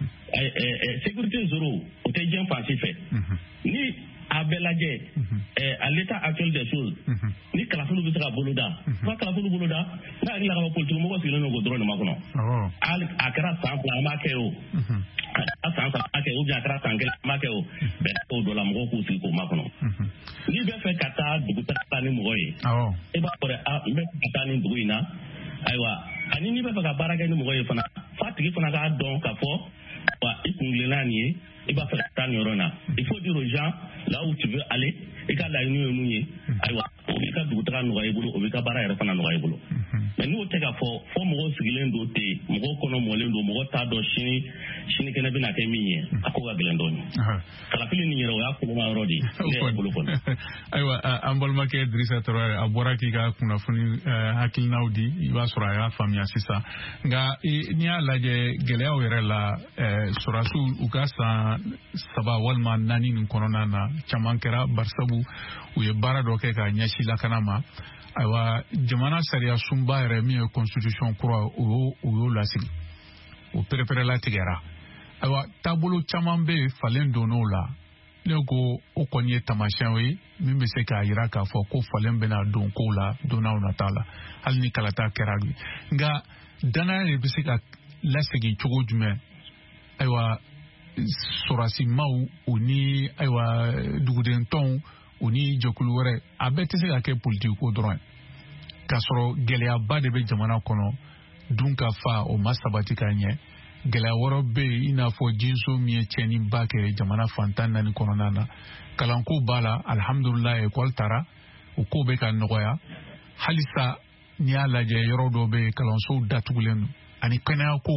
sécurité zéro o tɛ diɲɛ fan si fɛ ni a bɛɛ lajɛ à l'état actuel des choses ni kalafiliw bɛ se ka boloda u ka kalafiliw boloda ne hakilila k'a fɔ politique mɔgɔ sigilen don k'o dɔrɔn de ma kɔnɔ a kɛra san fila an b'a kɛ o a kɛra san saba an b'a kɛ ou bien a kɛra san kelen an b'a kɛ o bɛɛ t'o dɔ la mɔgɔw k'u sigi k'o ma kɔnɔ n'i bɛ fɛ ka taa dugutaga ni mɔgɔ ye e b'a fɔ dɛ n bɛ fɛ ka taa nin dugu in na ayiwa ani n'i bɛ fɛ ka baara kɛ ni mɔgɔ ye fana f'a tigi fana k'a dɔn k'a fɔ wa i kungilenna nin ye i b'a fɛ ka taa nin yɔrɔ in na il faut dire aux gens là où tu veux aller i ka laɲini ye mun ye ayiwa o b'i ka dugutaga nɔgɔya i bolo o b'i ka baara yɛrɛ fana nɔgɔya i bolo mais n'o tɛ ka fɔ fo mɔgɔw sigilen don ten mɔgɔw kɔnɔ mɔlen don mɔgɔ t'a dɔn sini kɛnɛ bɛna kɛ min ye a ko ka gɛlɛn dɔɔni kalafili nin yɛrɛ o y'a koloma yɔrɔ de ye ne yɛrɛ bolo kɔnɔ ayiwa an balimakɛ Dirisa Traoré a bɔra k'i ka kunnafoni hakilinaw di i b'a sɔrɔ a y'a faamuya sisan nka n'i y'a lajɛ gɛlɛyaw yɛrɛ la sɔrɔdasiw u ka san 3 walima 4 nin kɔnɔna na caman kɛra barisabu u ye baara dɔ kɛ ka ɲɛsin lakana ma ayiwa jamana sariya sunba yɛrɛ min ye constitution kura o y'o lasigi o pɛrɛpɛrɛla tigɛra ayiwa taabolo caman bɛ falen donn'o la ne ko o kɔni ye taamasiyɛn ye min bɛ se k'a jira k'a fɔ ko falen bɛna don kow la don n'a nata la hali ni kalata kɛra nka danaya de bɛ se ka lasegin cogo jumɛn ayiwa sɔrɔdasimaw o ni ayiwa duguden tɔnw o ni jɛkulu wɛrɛ a bɛɛ tɛ se ka kɛ politiki ko dɔrɔn k'a sɔrɔ gɛlɛyaba de bɛ jamana kɔnɔ dun ka fa o ma sabati ka ɲɛ gɛlɛya wɛrɛ bɛ yen i n'a fɔ jinso min ye tiɲɛniba kɛ jamana fantan 4 kɔnɔna na kalanko b'a la alihamudulilayi ekɔli taara o ko bɛ ka nɔgɔya halisa n'i y'a lajɛ yɔrɔ dɔ bɛ yen kalansow datugulen don ani kɛnɛya ko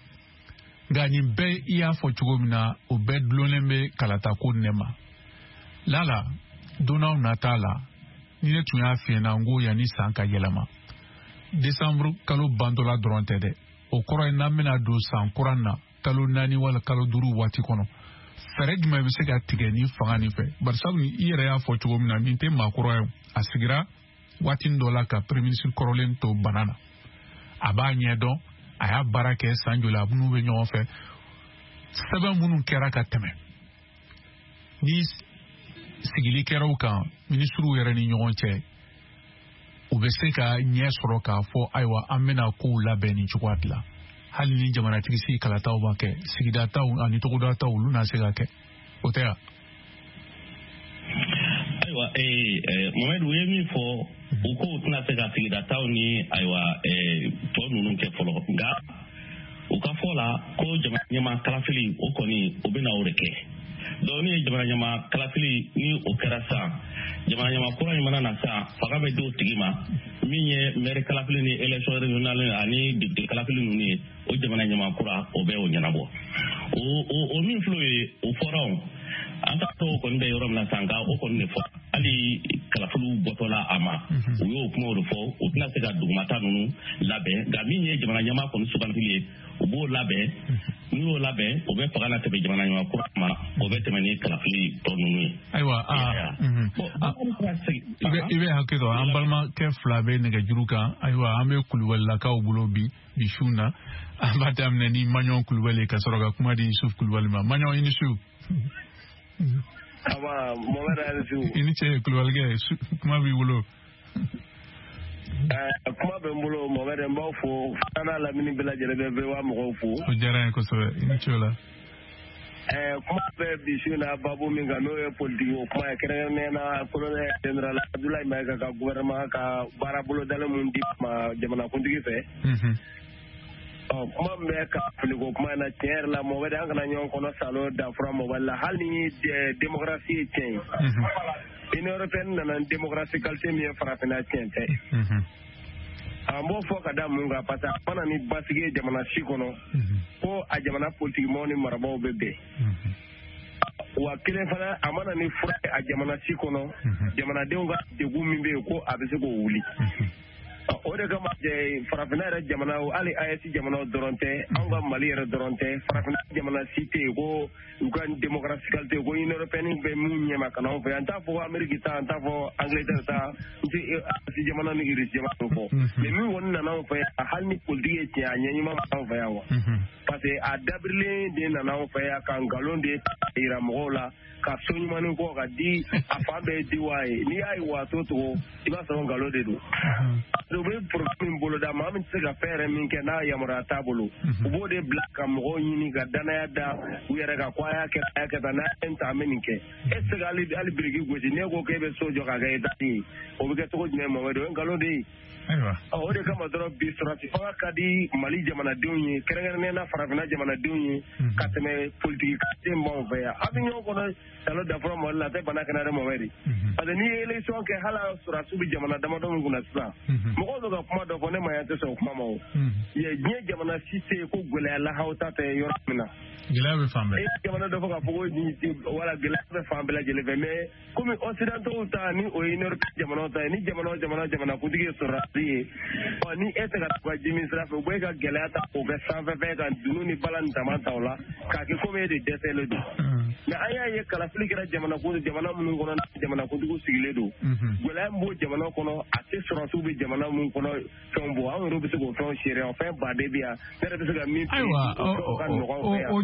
nka nin bɛɛ i y'a fɔ cogo min na o bɛɛ dulonnen bɛ kalata ko ne ma lala don n'aw nata la ni ne tun y'a f'i ɲɛna n ko yanni san ka yɛlɛma desanburu kalo bantɔla dɔrɔn tɛ dɛ o kɔrɔ ye n'an bɛna don san kura na kalo 4 wala kalo 5 waati kɔnɔ fɛɛrɛ jumɛn bɛ se ka tigɛ ni fanga nin fɛ barisabu i yɛrɛ y'a fɔ cogo min na nin tɛ maakɔrɔ ye a sigira waati dɔ la ka premier ministre kɔrɔlen to bana na a b'a ɲɛ dɔn a y'a baara kɛ san joli a minnu bɛ ɲɔgɔn fɛ sɛbɛn minnu kɛra ka tɛmɛ ni sigili kɛraw kan ministriw yɛrɛ ni ɲɔgɔn cɛ u bɛ se ka ɲɛ sɔrɔ k'a fɔ ayiwa an bɛna kow labɛn nin cogoya de la hali ni jamanatigi sigi kalataw b'a kɛ sigidataw ani togodataw olu na se ka kɛ o tɛ wa. ayiwa Mohamed u ye min fɔ u ko u tɛna se ka sigidataw ni ayiwa tɔ ninnu kɛ fɔlɔ nka u ka fɔ la ko jamana ɲɛma kalafili o kɔni o bɛna o de kɛ donc ni jamana ɲɛma kalafili ni o kɛra sa jamana ɲɛma kura in mana na sa faga bɛ di o tigi ma min ye maire kalafili ni élection régionale ani député kalafili ninnu ye o jamana ɲɛma kura o bɛ o ɲɛnabɔ o min filɛ o ye o fɔra o an ka to kɔni bɛ yɔrɔ min na san nka o kɔni de fɔ hali kalafiliw bɔtɔla a ma u y'o kumaw de fɔ u tɛna se ka dugumata ninnu labɛn nka min ye jamana ɲɛma kɔni sugantili ye u b'o labɛn n'u y'o labɛn o bɛ faga na tɛmɛ jamana ɲɛma kura ma o bɛ tɛmɛ ni kalafili tɔ ninnu ye. ayiwa i bɛ hakɛ to an balimakɛ fila bɛ nɛgɛjuru kan ayiwa an bɛ Kulubalilakaw bolo bi su in na an b'a daminɛ ni Maɲɔn Kulubali ka sɔrɔ ka kuma di Yusuf Kulubali ma Maɲɔn i ni su. Aba Mohamed Alisu. I ni cɛ Kulubalikɛ kuma b'i bolo. Kuma bɛ n bolo Mohamed n b'aw fo n'a lamini bɛɛ lajɛlen bɛ wa mɔgɔw fo. O diyara n ye kosɛbɛ i ni ce o la. Kuma bɛ bi su in na babu min kan n'o ye politiki o kuma ye kɛrɛnkɛrɛnnen na colonel général Abdoulaye Mayiga ka gouvernement ka baara bolodalen mun di ma jamanakuntigi fɛ. Kuma min bɛ ka filiko kuma in na tiɲɛ yɛrɛ la Mohamed an kana ɲɔgɔn kɔnɔ salo danfura Mohamed la hali ni démocratie ye tiɲɛ ye. Union européenne nana démocratie qualité min ye farafinna tiɲɛ tɛ. An b'o fɔ ka da mun kan parce que a mana ni basigi ye jamana si kɔnɔ ko a jamana politikimɔgɔw ni marabaaw bɛ bɛn. Wa kelen fana a mana ni fura a jamana si kɔnɔ jamanadenw ka degun min bɛ yen ko a bɛ se k'o wuli. O de kama farafinna yɛrɛ jamana hali AES jamanaw dɔrɔn tɛ anw ka Mali yɛrɛ dɔrɔn tɛ farafinna jamana si tɛ yen ko u ka démocratie qualité ko Union européenne bɛ mun ɲɛma ka na anw fɛ an t'a fɔ ko Amérique ta an t'a fɔ Angleterre ta n tɛ AES jamana ni Russie jamana fɔ mais min kɔni nana anw fɛ yan hali ni politique ye tiɲɛ a ɲɛɲuman b'anw fɛ yan wa parce que a dabirilen de nana anw fɛ yan ka nkalon de yira mɔgɔw la ka so ɲumanin kɔ ka di a fan bɛɛ di wa ye n'i y'a ye wa togo i b'a sɔrɔ nkalon de don. U bɛ programme bolo da maa min tɛ se ka fɛn yɛrɛ min kɛ n'a yamaruya t'a bolo u b'o de bila ka mɔgɔw ɲini ka danaya da u yɛrɛ kan ko a y'a kɛ tan n'a ye ta an bɛ nin kɛ e tɛ se ka hali biriki gosi n'e ko k'e bɛ so jɔ ka kɛ état ye o bɛ kɛ cogo jumɛn Mohamed o ye nkalon de ye. O de kama dɔrɔn bi sɔrɔsi fanga ka di Mali jamanadenw ye kɛrɛnkɛrɛnnen na farafinna jamanadenw ye ka tɛmɛ politiki kate b'anw fɛ yan a bɛ ɲɔgɔn kɔnɔ salo danfura Mali la a tɛ bana kɛnɛ dɛ Mohamed parce que n'i ye élection kɛ hali sɔrɔsiw bɛ jamana damadɔ min kunna sisan mɔgɔw bɛ ka kuma dɔ fɔ ne ma yan tɛ sɔn kuma ma o diɲɛ jamana si tɛ yen ko gɛlɛya lahaw ta tɛ yɔrɔ min na. Gɛlɛya bɛ fan bɛɛ. Jamana dɔ fɔ k'a fɔ ko wala gɛlɛya bɛ fan bɛɛ lajɛlen fɛ mais komi occidentaux ta ni o ye Union européenne jamanaw ta ye ni jamanakuntigi ye sɔrɔdasi ye ni e tɛ ka taa jimi sira fɛ u bɛ ka gɛlɛya ta o bɛ sanfɛfɛ ka dunun ni bala ni dama ta o la k'a kɛ komi e de dɛsɛlen don mais an y'a ye kalafili kɛra jamana minnu kɔnɔ jamanakuntigiw sigilen don gɛlɛya min b'o jamana kɔnɔ a tɛ sɔrɔsiw bɛ jamana minnu kɔnɔ fɛnw bɔ anw yɛrɛ bɛ se k'o fɛnw seereya fɛn baden bɛ yan ne yɛrɛ bɛ se ka min fɔ o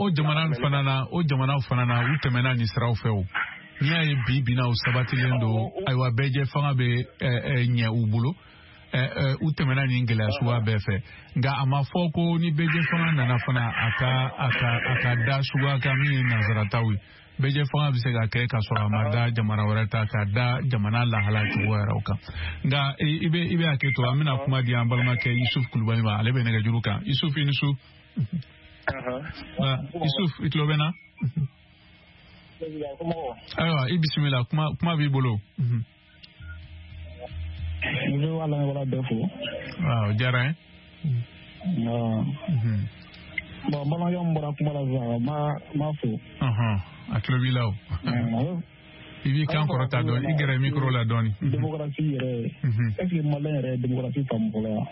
jamana fana na u tɛmɛna nin siraw fɛ o n'i y'a ye bi na u sabatilen don ayiwa bɛɛ fanga bɛ ɲɛ u bolo u tɛmɛna nin gɛlɛya suguya bɛɛ fɛ nka a ma fɔ ko ni bɛɛ fanga nana fana a ka da suguya kan min ye nanzarataw ye bɛɛ fanga bɛ se ka kɛ ka sɔrɔ a ma da jamana wɛrɛ ta ka da jamana lahala cogo wɛrɛw kan nka i bɛ hakɛ to an bɛna kuma di an balimakɛ Yusuf Kulubali ma ale bɛ nɛgɛjuru kan Yusuf i ni su. Yusuf i tulo bɛ na. Ayiwa i bisimila kuma b'i bolo. N bɛ wala bɛɛ fo. Waaw diyara n ye. Bon bamanan min bɔra kuma la sisan ma fo. A tulo b'i la o. I b'i kan kɔrɔta dɔɔni i gɛrɛ micro la dɔɔni. Démocratie yɛrɛ est-ce que Malien yɛrɛ ye démocratie faamu fɔlɔ yan.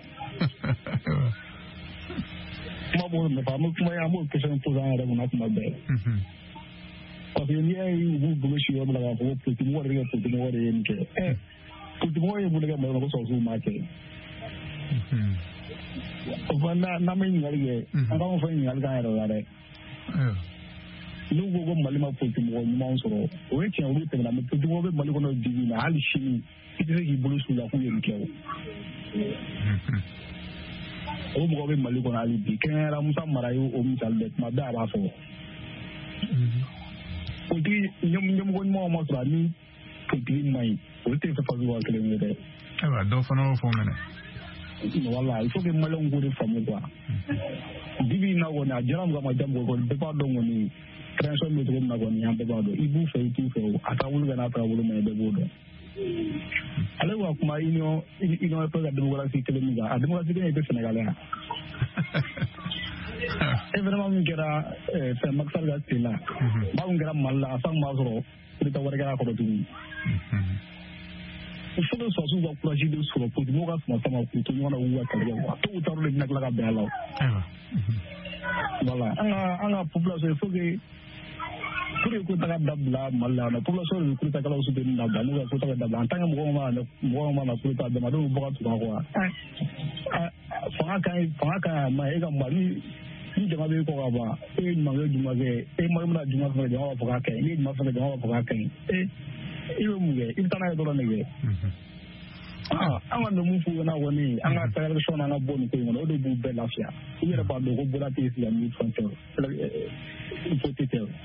Kuma b'o nafa an b'o question posé an yɛrɛ kunna kuma bɛɛ. Parce que n'i y'a ye u b'u bolo si yɔrɔ min na k'a fɔ ko politique mɔgɔ de bɛ kɛ politique mɔgɔ de ye nin kɛ. Politique mɔgɔ ye mun de kɛ Mali la ko sɔrɔsiw m'a kɛ. O fɔ n'an bɛ ɲininkali kɛ an k'anw fɛ ɲininkali k'an yɛrɛ la dɛ. N'u ko ko Mali ma politique mɔgɔ ɲumanw sɔrɔ o ye tiɲɛ olu tɛmɛna mais politique mɔgɔ bɛ Mali kɔnɔ bi bi in na hali sini i tɛ se k'i bolo su la k'u ye nin kɛ o. O mɔgɔ bɛ Mali kɔnɔ hali bi kɛrɛnkɛrɛnnenya Musa Mara ye o misali dɛ tuma bɛɛ a b'a fɔ. Politique ɲɛmɔgɔ ɲumanw ma sɔrɔ ani politique man ɲi o tɛ fɛ faso wa kelen ye dɛ. Ayiwa dɔ fana y'o fɔ mɛnɛ. voilà il faut que malon ko de famu quoi dibi na wona jaram ga ma jambo ko de pa do ngoni transo mi to na goni ambe ba do ibu fe itu fe ata wulu ga na ta wulu me de bodo ale wa kuma ino pe ga democracy tele mi ga democracy de be Senegal ya vraiment mi kera fe maksal ga tila ba ngara malla sang ma zoro ita wara ga ko do il faut que soit souvent courageux de sur pour nous rendre sama pour tout le monde ou à tout tard le nak la ga bela voilà anga population il faut que pour que ta dabla malla na population ko ta kala usu den dabla no ko ta dabla antanga mo ma na ko ta da do bo to ko fanga ma e ga mari ni jama be ko ba e ma ga juma ge e ma na juma ko jama ko ka ke ni ma fa jama ko ka ke iyo muge itana do na ge anga no mu fu na woni anga ta ga so na na boni ko no do bu be lafia ira ba do ko bula ti si ami fonto potete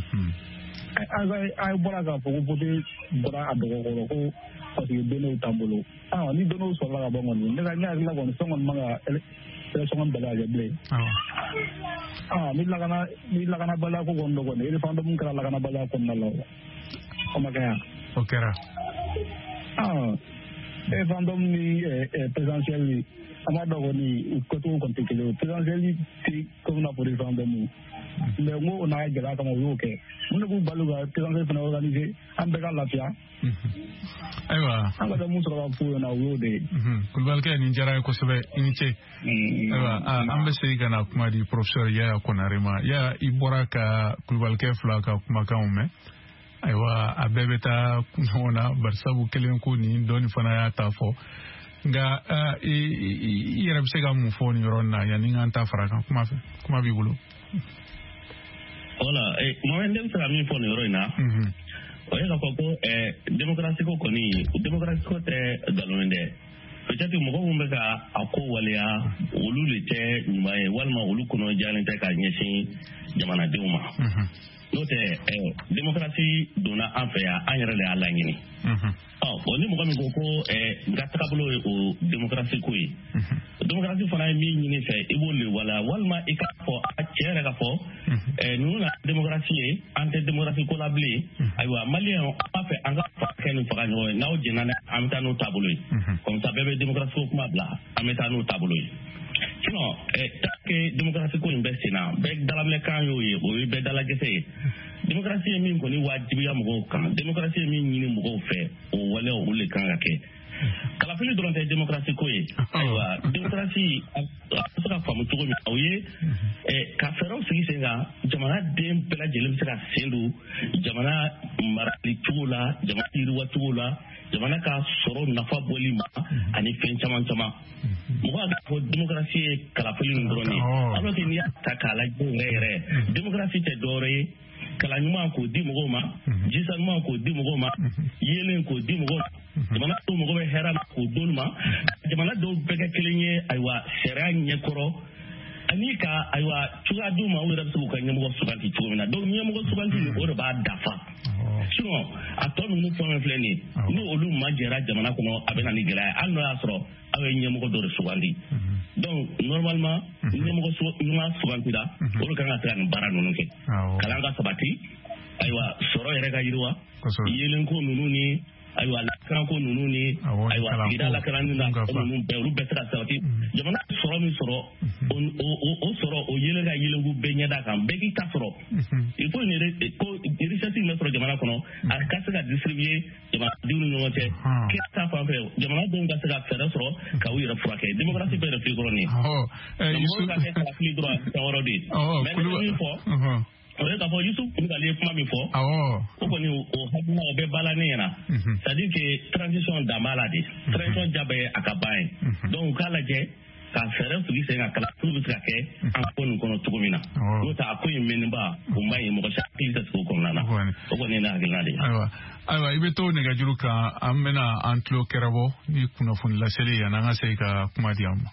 ai bora ga ko pote bora ado ko ko pasi be no tambolo ni do no so la ga bongo ni ga nya la ko so ngon manga so ngon bala ga ble mi la kana bala ko gondo ko ni fa ndo mun kala la kana bala ko na lo o magaya okera fandom ni présidentiel amado ko ni ko to ko tekele présidentiel ti ko na pour fandom mais mo na jala kama yo ke mun ko balu ga présidentiel fana organiser ambe ka lafia aywa anga da muso ka fu na yo de kulbal ke ni jara ko sebe iniche aywa ambe se kana kuma di professeur ya ko na rema ya ibora ka kulbal ke fla ka kuma ka umme aywa abebeta kunona barsabu kelen ko ni doni fana ya tafo nga yera bisega mu foni ronna ya ni nganta faraka kuma bi bulu wala mo ndem sara mi foni ronna o ya ko démocratie ko ni démocratie ko te dalonde peut-être mo ko mbe ka ako waliya ulule te nyumaye walma ulu kuno jalen te ka nyesin jamana deuma note démocratie dona an fɛ yan an yɛrɛ de y'a laɲini bon ni mɔgɔ min ko n ka tagabolo ye o démocratie ko ye démocratie fana ye min ɲini fɛ i b'o le wala walima i k'a fɔ a cɛ yɛrɛ ka fɔ ninnu na démocratie ye an tɛ démocratie ko la bilen ayiwa maliyɛn an b'a fɛ an ka kɛ nin faga ɲɔgɔn ye n'aw jɛnna an bɛ taa n'o taabolo ye comme ça bɛɛ bɛ démocratie ko kuma bila an bɛ taa n'o taabolo ye sinon tant que démocratie ko in bɛ sen na bɛɛ dalaminɛkan y'o ye o ye bɛɛ dalagɛsɛ ye démocratie ye min kɔni wajibiya mɔgɔw kan démocratie ye min ɲini mɔgɔw fɛ o waleyaw olu le kan ka kɛ kalafili dɔrɔn tɛ démocratie ko ye ayiwa démocratie a bɛ se ka faamu cogo min o ye ka fɛɛrɛw sigi sen kan jamana den bɛɛ lajɛlen bɛ se ka sen don jamana marali cogo la jamana yiriwa cogo la jamana ka sɔrɔ nafa bɔli ma ani fɛn caman caman mɔgɔ b'a fɔ démocratie ye kalafili nin dɔrɔn ye alors que n'i y'a ta k'a lajɛ yɛrɛ démocratie tɛ dɔwɛrɛ ye kalan ɲuman k'o di mɔgɔw ma jisa ɲuman k'o di mɔgɔw ma yelen k'o di mɔgɔw ma jamana dɔw mɔgɔ bɛ hɛrɛ la k'o d'olu ma jamana dɔw bɛɛ kɛ kelen ye ayiwa sariya ɲɛkɔrɔ ani ka ayiwa cogoya d'u ma u yɛrɛ bɛ se k'u ka ɲɛmɔgɔ suganti cogo min na donc ɲɛmɔgɔ suganti o de b'a dafa sinon a tɔ ninnu fɛn filɛ nin ye ni olu ma jɛra jamana kɔnɔ a bɛ na ni gɛlɛya ye hali n'o y'a sɔrɔ aw ye ɲɛmɔgɔ dɔ de sugandi donc normalement ɲɛmɔgɔ ɲuman sugantira olu kan ka se ka nin baara ninnu kɛ kalan ka sabati ayiwa sɔrɔ yɛrɛ ka yiriwa yelenko ninnu ni ayiwa lakaranko ninnu ni ayiwa sigida lakaranni na ninnu bɛɛ olu bɛɛ se ka sabati jamana sɔrɔ min sɔrɔ o sɔrɔ o yelen ka yelenko bɛɛ ɲɛda kan bɛɛ k'i ta sɔrɔ il faut ko richesse min bɛ sɔrɔ jamana kɔnɔ a ka se ka distribuer jamanadenw ni ɲɔgɔn cɛ kɛta ta fan fɛ jamanadenw ka se ka fɛɛrɛ sɔrɔ ka u yɛrɛ furakɛ démocratie bɛɛ de fili kɔrɔ nin ye mɔgɔw ka kɛ kalafili dɔrɔn fɛn wɛrɛ de ye mais ne bɛ min fɔ o ye k'a fɔ Yusuf Kulibali ye kuma min fɔ o kɔni o hakilina o bɛɛ bala ne ɲɛna c'est à dire que transition dan b'a la de transition ja bɛ a ka ban ye donc u k'a lajɛ ka fɛɛrɛ sigi sen ka kalafiliw bɛ se ka kɛ an ko nin kɔnɔ cogo min na n'o tɛ a ko in mɛnniba o man ɲi mɔgɔ si hakili tɛ sigi o kɔnɔna na o kɔni ye ne hakilina de ye. ayiwa i bɛ to nɛgɛjuru kan an bɛna an tulo kɛrɛbɔ ni kunnafoni laseli yanni an ka se ka kuma di an ma.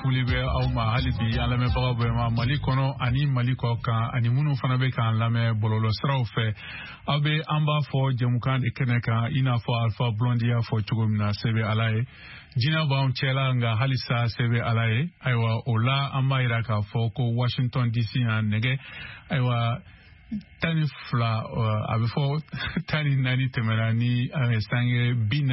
foli bɛ aw ma hali bi an lamɛnbagaw bɛɛ ma Mali kɔnɔ ani Mali kɔ kan ani minnu fana bɛ k'an lamɛn bɔlɔlɔ siraw fɛ aw bɛ an b'a fɔ jɛmukan de kɛnɛ kan i n'a fɔ Alpha Blondy y'a fɔ cogo min na se bɛ Ala ye jinɛ b'anw cɛla nka halisa se bɛ Ala ye ayiwa o la an b'a yira k'a fɔ ko Washington DC yan nɛgɛ ayiwa 12 a bɛ fɔ 14 tɛmɛna ni sange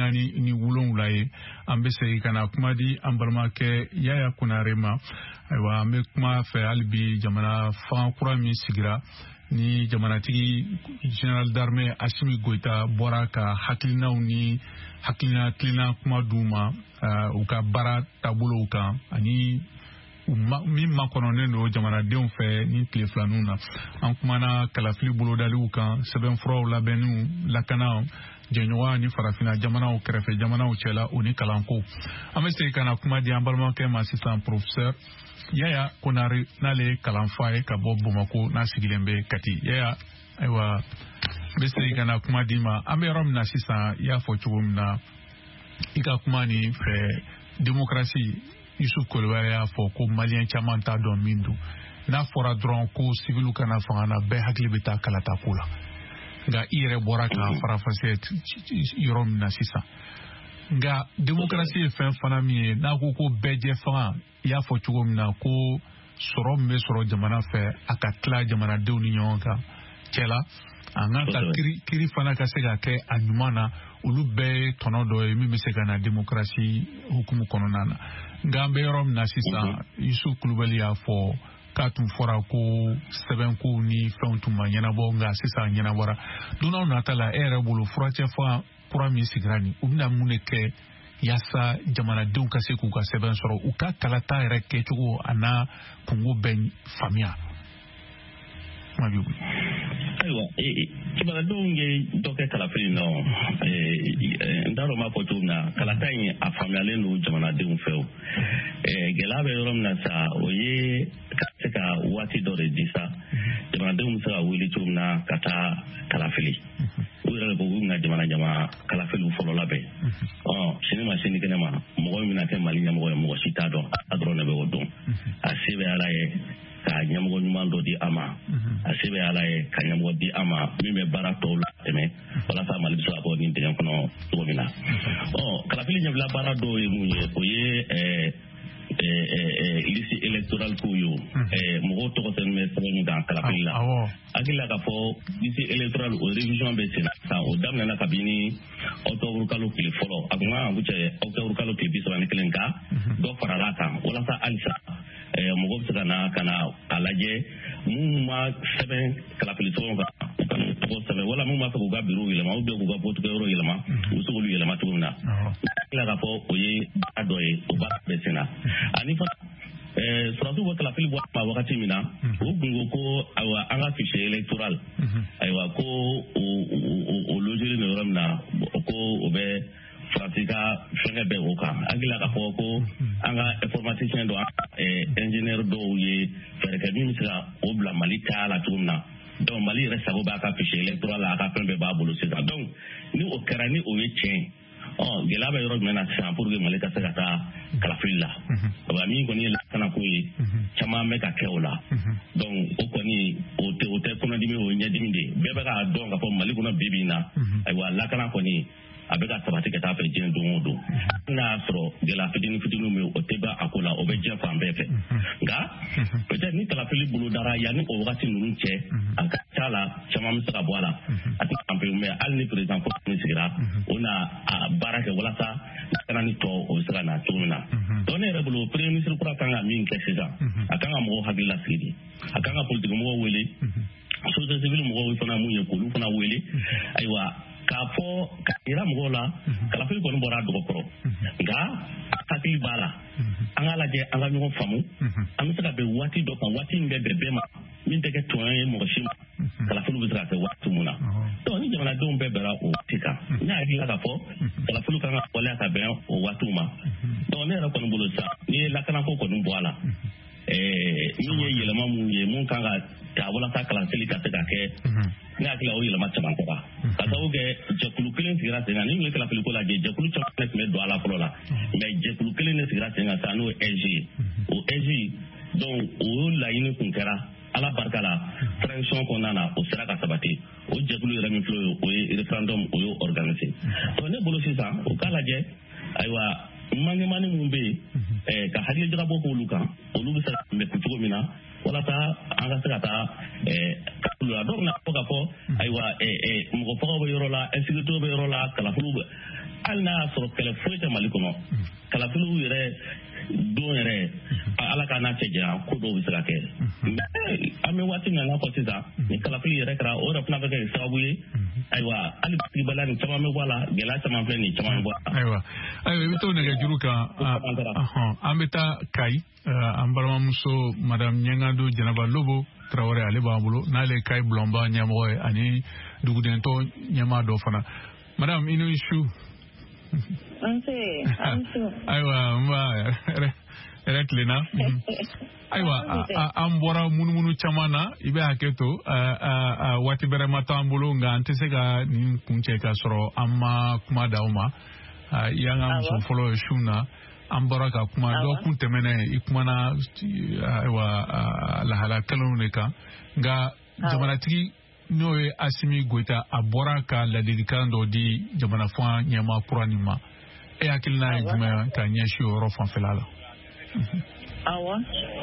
47 ye an bɛ segin ka na kuma di an balimakɛ Yaya Konare ma ayiwa an bɛ kuma fɛ hali bi jamana fanga kura min sigira ni jamanatigi General d'Armée Assimi Goïta bɔra ka hakilinaw ni hakilina kilina kuma d'u ma u ka baara taabolow kan ani min makɔnɔnen don jamanadenw fɛ ni tile filaninw na an kumana kalafili bolodaliw kan sɛbɛnfuraw labɛnniw lakanaw jɛɲɔgɔn ni farafina jamanaw kɛrɛfɛ jamanaw cɛla o ni kalanko an bɛ segin ka na kuma di an balimakɛ ma sisan professeur Yaya Konare n'ale ye kalanfa ye ka bɔ Bamako n'a sigilen bɛ Kati Yaya ayiwa n bɛ segin ka na kuma di ma an bɛ yɔrɔ min na sisan i y'a fɔ cogo min na i ka kuma nin fɛ démocratie Yusuf Kolibali y'a fɔ ko maliyɛn caman t'a dɔn min don n'a fɔra dɔrɔn ko civil kana fanga na bɛɛ hakili bɛ taa kalata ko la nka i yɛrɛ bɔra ka farafasɛ yɔrɔ min na sisan nka démocratie ye fɛn fana min ye n'a ko ko bɛɛ jɛ fanga i y'a fɔ cogo min na ko sɔrɔ min bɛ sɔrɔ jamana fɛ a ka tila jamanadenw ni ɲɔgɔn kan cɛla an ka ka kiri fana ka se ka kɛ a ɲuman na olu bɛɛ ye tɔnɔ dɔ ye min bɛ se ka na démocratie hukumu kɔnɔna na nka an bɛ yɔrɔ min na sisan Yusuf Kulubali y'a fɔ k'a tun fɔra ko sɛbɛnko ni fɛnw tun ma ɲɛnabɔ nka sisan ɲɛnabɔra don n'aw nata la e yɛrɛ bolo furancɛfanga kura min sigira nin u bɛna mun de kɛ yaasa jamanadenw ka se k'u ka sɛbɛn sɔrɔ u ka kalata yɛrɛ kɛcogo a n'a kungo bɛɛ faamuya. Ayiwa jamanadenw ye dɔ kɛ kalafili na n t'a dɔn n b'a fɔ cogo min na kalata in a faamuyalen don jamanadenw fɛ o gɛlɛya bɛ yɔrɔ min na sa o ye ka se ka waati dɔ de di sa jamanadenw bɛ se ka wuli cogo min na ka taa kalafili u yɛrɛ de ko u bɛna jamana kalafiliw fɔlɔ labɛn sini ma sini kɛnɛ ma mɔgɔ min bɛna kɛ Mali ɲɛmɔgɔ ye mɔgɔ si t'a dɔn a dɔrɔn de bɛ o dɔn a se bɛ Ala ye ka ɲɛmɔgɔ ɲuman dɔ di a ma a se bɛ Ala ye ka ɲɛmɔgɔ di a ma min bɛ baara tɔw la tɛmɛ walasa Mali bɛ se ka bɔ nin dingɛ kɔnɔ cogo min na kalafili ɲɛbila baara dɔw ye mun ye o ye liste électorale ko yo mɔgɔw tɔgɔ sɛbɛn bɛ sɛbɛn min kan kalafili la hakili la k'a fɔ liste électorale o révision bɛ sen na o daminɛna kabini octobre kalo tile fɔlɔ a kun kan ka cɛ octobre kalo tile 31 kan dɔ farala kan walasa halisa mɔgɔw bɛ se ka na a lajɛ mun ma sɛbɛn kalafili sɛbɛnw kan u ka tɔgɔ sɛbɛn wala mun b'a fɛ k'u ka bureau yɛlɛma ou bien k'u ka votukɛyɔrɔ yɛlɛma u bɛ se k'olu yɛlɛma cogo min na hakili la k'a fɔ o ye baara dɔ ye o baara bɛ sen na ani fana surasiw bɔ kalafili bɔ a ma wagati min na o kun ko ayiwa an ka fichier électoral ayiwa ko o logelen don yɔrɔ min na ko o bɛ Faransi ka fɛngɛ bɛ o kan hakili la k'a fɔ ko an ka informaticien dɔ ingénieur dɔw ye fɛɛrɛ kɛ min bɛ se ka o bila Mali caya la cogo min na donc Mali yɛrɛ sago b'a ka fichier électoral la a ka fɛn bɛɛ b'a bolo sisan donc ni o kɛra ni o ye tiɲɛ gɛlɛya bɛ yɔrɔ jumɛn na sisan pour que Mali ka se ka taa kalafili la min kɔni ye lakanako ye caman bɛ ka kɛ o la donc o kɔni o tɛ kɔnɔdimi o ye ɲɛdimi de ye bɛɛ bɛ k'a dɔn k'a fɔ Mali kɔnɔ bi bi in na ayiwa lakana kɔni a bɛ ka sabati ka taa fɛ diɲɛ don o don n'a y'a sɔrɔ gɛlɛya fitinin bɛ o tɛ ban a ko la o bɛ diɲɛ fan bɛɛ fɛ nka peut-être ni kalafili bolo dara yanni o wagati ninnu cɛ a ka ca la caman bɛ se ka bɔ a la a tɛ kan pe mais hali ni président Faure min sigira o na a baara kɛ walasa lakana ni tɔ o bɛ se ka na cogo min na donc ne yɛrɛ bolo premier ministre kura kan ka min kɛ sisan a kan ka mɔgɔw hakili lasigi de a kan ka politique mɔgɔw wele société civile mɔgɔw fana mun ye k'olu fana wele ayiwa k'a fɔ ka yira mɔgɔw la kalafili kɔni bɔra a dɔgɔkɔrɔ nka a hakili b'a la an k'a lajɛ an ka ɲɔgɔn faamu an bɛ se ka bɛn waati dɔ kan waati min bɛ bɛn bɛɛ ma min tɛ kɛ tɔɲɔ ye mɔgɔ si ma kalafiliw bɛ se ka kɛ waati mun na donc ni jamanadenw bɛɛ bɛnna o waati kan ne hakili la k'a fɔ kalafiliw kan ka waleya ka bɛn o waatiw ma donc ne yɛrɛ kɔni bolo sisan n'i ye lakanako kɔni bɔ a la min ye yɛlɛma mun ye mun kan ka ta walasa kalanfili ka se ka kɛ ne hakili la o yɛlɛma caman kɛra ka sababu kɛ jɛkulu kelen sigira sen kan ni ye kalafili ko lajɛ jɛkulu caman tun bɛ don a la fɔlɔ la mais jɛkulu kelen de sigira sen kan sisan n'o ye SG o o EJ donc o laɲini kun kɛra ala barika la transition kɔnɔna na o sera ka sabati o jɛkulu yɛrɛ min filɛ o ye référendum o y'o organisé donc ne bolo sisan o k'a lajɛ ayiwa mani minnu bɛ yen ka hakili jagabɔ k'olu kan olu bɛ se ka kunbɛn cogo min na walasa an ka se ka taa kakulu la dɔw bɛna fɔ ka fɔ ayiwa mɔgɔ fagaw bɛ yɔrɔ la insécurité bɛ yɔrɔ la kalafiliw bɛ hali n'a y'a sɔrɔ kɛlɛ foyi tɛ Mali kɔnɔ kalafiliw yɛrɛ don yɛrɛ ala ka n'a cɛ janya ko dɔw bɛ se ka kɛ mais an bɛ waati min na n'a fɔ sisan ni kalafili yɛrɛ kɛra o yɛrɛ fana bɛ kɛ sababu ye ayiwa hali basigibaliya nin caman bɛ bɔ a la gɛlɛya caman filɛ nin caman bɛ bɔ a la. ayiwa i bɛ to nɛgɛjuru kan an bɛ taa Kayi an balimamuso madame Ɲɛngado Jɛnɛba Lobo Tarawele ale b'an bolo n'ale ye Kayi Bulɔnba ɲɛmɔgɔ ye ani dugudentɔ ɲɛmaa dɔ fana madame i ni su. ayiwa n b'a yɛrɛ tilenna ayiwa an bɔra munumunu caman na i bɛ hakɛ to waati bɛrɛ ma to an bolo nka an tɛ se ka nin kun cɛ ka sɔrɔ an ma kuma d'aw ma i y'an ka muso fɔlɔ ye su na an bɔra ka kuma dɔw kun tɛmɛnɛ i kumana ayiwa lahala kelenw de kan nka jamanatigi n'o ye Asimi Goita a bɔra ka ladilikan dɔ di jamana fɔn ɲɛmaa kura nin ma e hakilina ye jumɛn ka ɲɛsin o yɔrɔ fanfɛla la. Awɔ.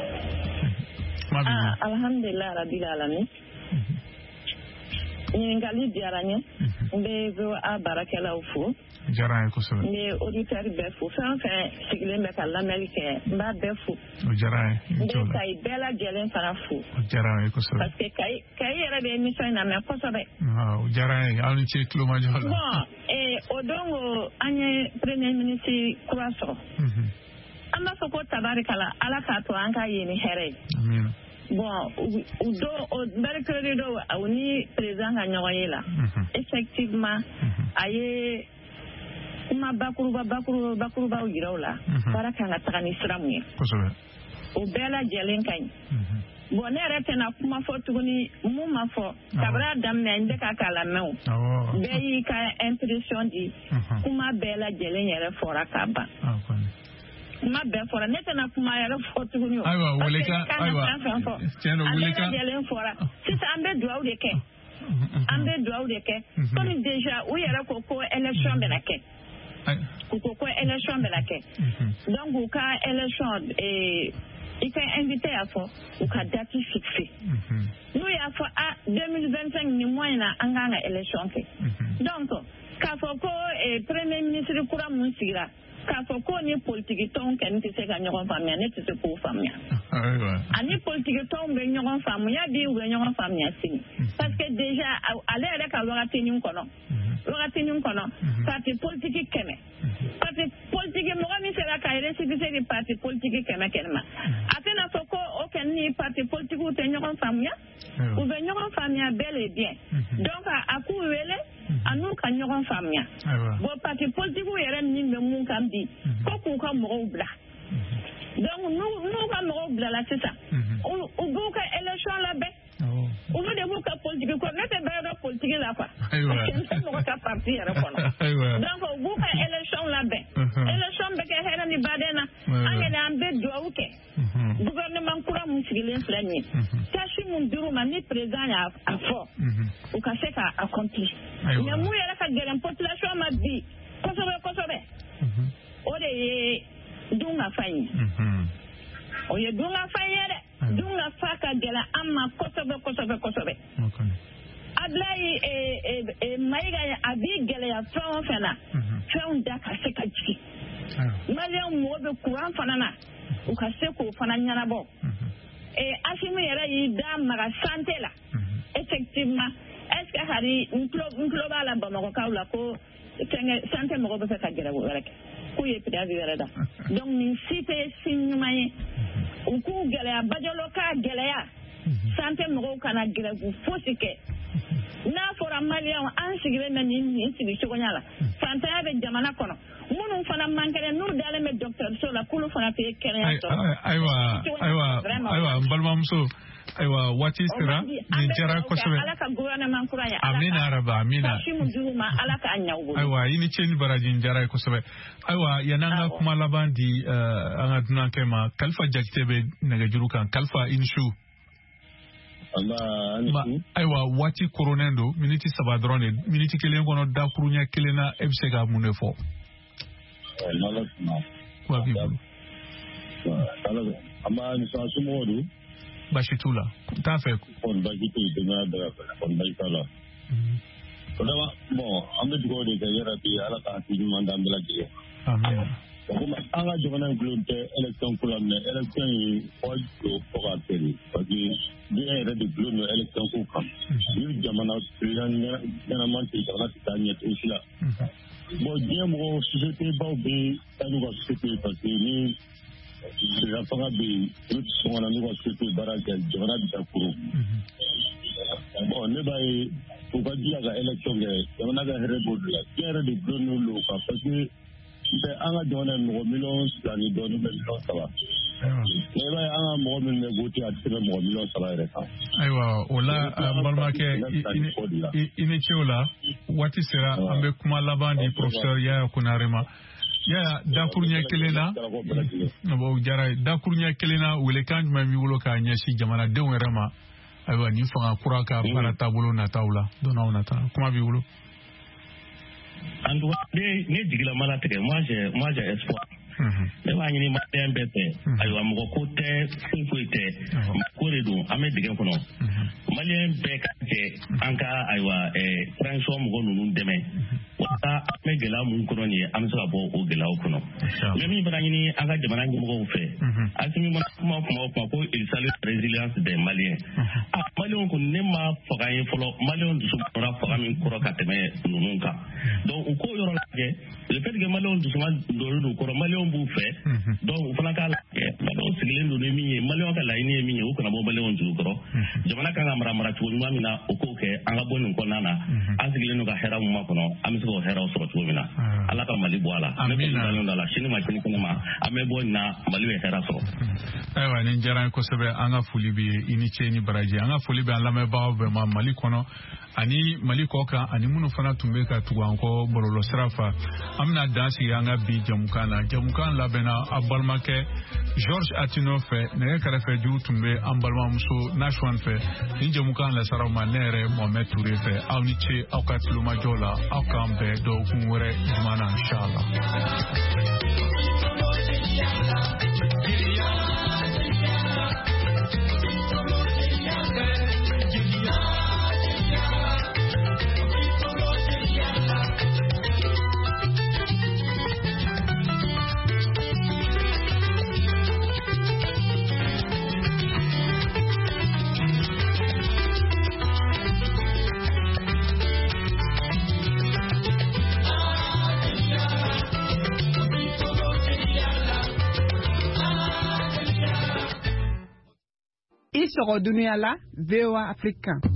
Alhamdulillah rabbil alamin. Ɲininkali diyara n ye n bɛ VOA baarakɛlaw fo. Diyara n ye kosɛbɛ. N bɛ auditeur bɛɛ fo fɛn o fɛn sigilen bɛ ka lamɛnni kɛ n b'a bɛɛ fo. O diyara n ye. N bɛ Kayi bɛɛ lajɛlen fana fo. O diyara n ye kosɛbɛ. parce que Kayi yɛrɛ bɛ émission in lamɛn kosɛbɛ. O diyara n ye aw ni ce tulomajɔ la. Bon o don an ye premier ministre kura sɔrɔ. An b'a fɔ ko tabarikala ala k'a to an ka ye ni hɛrɛ ye. Amina. Bon o don o mercredi don o ni président ka ɲɔgɔn ye la effectivement a ye kuma bakurubaw yira o la baara kan ka taga ni sira mun ye o bɛɛ lajɛlen ka ɲi bon ne yɛrɛ tɛna kuma fɔ tuguni mun ma fɔ kabira daminɛ n bɛ k'a lamɛn o bɛɛ y'i ka impression di kuma bɛɛ lajɛlen yɛrɛ fɔra k'a ban kuma bɛɛ fɔra ne tɛna kuma yɛrɛ fɔ tuguni o ayiwa weleka ayiwa tiɲɛ don weleka an bɛɛ lajɛlen fɔra sisan an bɛ dugawu de kɛ komi déjà u yɛrɛ ko élection bɛna kɛ u ko élection bɛna kɛ donc u ka élection i ka invité y'a fɔ u ka date fixée n'u y'a fɔ 2025 ni mois in na an k'an ka élection kɛ donc k'a fɔ ko premier ministre kura mun sigira k'a fɔ ko ni politiki tɔnw kɛni tɛ se ka ɲɔgɔn faamuya ne tɛ se k'o faamuya ani politiki tɔnw bɛ ɲɔgɔn faamuya bi u bɛ ɲɔgɔn faamuya sini parce que déjà ale yɛrɛ ka wagatinin kɔnɔ parti politiki 100 parti politiki mɔgɔ min sera ka récépissé di parti politiki 100 kɛnɛma a tɛna fɔ ko o kɛni ni parti politikiw tɛ ɲɔgɔn faamuya u bɛ ɲɔgɔn faamuya bel et bien donc a k'u wele a n'u ka ɲɔgɔn faamuya bon parti politikiw yɛrɛ min bɛ mun kan bi ko k'u ka mɔgɔw bila donc n'u ka mɔgɔw bilala sisan u b'u ka élection labɛn olu de b'u ka politiki kɔ ne tɛ bɛɛ dɔn politiki la quoi parce que n tɛ mɔgɔ ka parti yɛrɛ kɔnɔ donc u b'u ka élection labɛn élection bɛ kɛ hɛrɛ ni baden na an yɛrɛ an bɛ dugawu kɛ gouvernement kura mun sigilen filɛ nin ye tâche mun dir'u ma ni président y'a fɔ u ka se k'a accomplir mais mun yɛrɛ ka gɛlɛn population ma bi kosɛbɛ o de ye dunkafa ye o ye dunkafa ye dɛ dunkafa ka gɛlɛn an ma kosɛbɛ Ablaye Mayiga a b'i gɛlɛya fɛn o fɛn na fɛnw da ka se ka jigin maliyɛnw mɔgɔ bɛ courant fana na u ka se k'o fana ɲɛnabɔ Asimi yɛrɛ y'i da maga santé la effectivement est ce que hari n tulo b'a la Bamakɔkaw la ko santé mɔgɔ bɛ fɛ ka gɛrɛ wɛrɛ kɛ k'u ye préavis wɛrɛ da donc nin si tɛ si ɲuman ye u k'u gɛlɛya Badialo k'a gɛlɛya santé mɔgɔw kana grève fosi kɛ n'a fɔra maliyɛnw an sigilen bɛ nin sigi cogoya la fantanya bɛ jamana kɔnɔ minnu fana man kɛnɛ n'u dalen bɛ dɔgɔtɔrɔso la k'olu fana tɛ kɛnɛya sɔrɔ ayiwa n balimamuso aywa wati sira ni jara ko sobe ala ka gouvernement kuranya amina araba amina ala ka anyawo aywa ini cheni baraji jara ko sobe aywa yananga kuma labandi anga dunan kema kalfa jakitebe naga jurukan kalfa inshu aywa wati coronendo miniti sabadrone miniti kelen kono da kurunya kelena ebsega munefo kwa bibu ama ni sa sumodu bashitula tafe on bajitu dina da on baitala kodawa mo ambe dugo de gayara bi ala ka ti manda mbela je amen kuma anga jogana glonte election kulanne election yi ojo poga teri parce que bien de glonne election ku kam ni jamana yana man ti jamana tanya usila bo bien mo société ba be tanu ga société parce que ni la faga be tout son na no société baraja jamana bi takuru bon ne bay ko ba dia ga election ge jamana ga here bodla bien de glonne lo ka parce que anga jona mo million lani donu million saba eba anga mo min goti atire mo million saba reka aywa ola balmake ine chola wati sera ambe kuma labandi professeur ya kunarema ya dakurnya kelena bo jara dakurnya kelena wele kan mami wulo ka nyasi jamana de werema aywa ni fanga kuraka para tabulo na taula dona ona ta kuma bi wulo en tout cas ne digila mala tege moi j'ai espoir ne ba nyini ma mbete ayo amgo ko te fuite ko redu ame digen kono malien be ka je anka aywa transform go nunu deme wata ame gela mun kono ni am sa bo o gela kono me mi bana nyini anga de bana ngo fe asimi ma kuma ko il salut résilience des maliens malien ko ne ma foga yin folo malien du sumara foga min koro ka teme nunu ka donc ko yoro la je le fait que malien du sumara do koro malien bu fe donc fana ka la malien siglen do mi malien ka la ni mi o kana bo malien du koro jamana ka mara tu ma mina o ko ke anga bonu ko nana asiglen no ka hera mu ma kono am so hera so to mina ala ka mali bo ala me ko dalon la shini ma kini kono ma ame bo na mali we hera so aywa ni jaran ko sebe anga fulibi ini cheni baraji anga fulibi ala me ba be ma mali kono ani mali koka ani munu fana tumbe ka tuwanko bololo srafa amna dansi anga bi jamukan labena abalmake George Atino fe ne kare fe ju tumbe ambalma muso nashwan fe ni jamukan la sarama nere Mohamed Touré fe awniche awkatlu majola awkambe do kunwere jumana inshallah Sɔgɔ dunuya la VOA Afrique kan.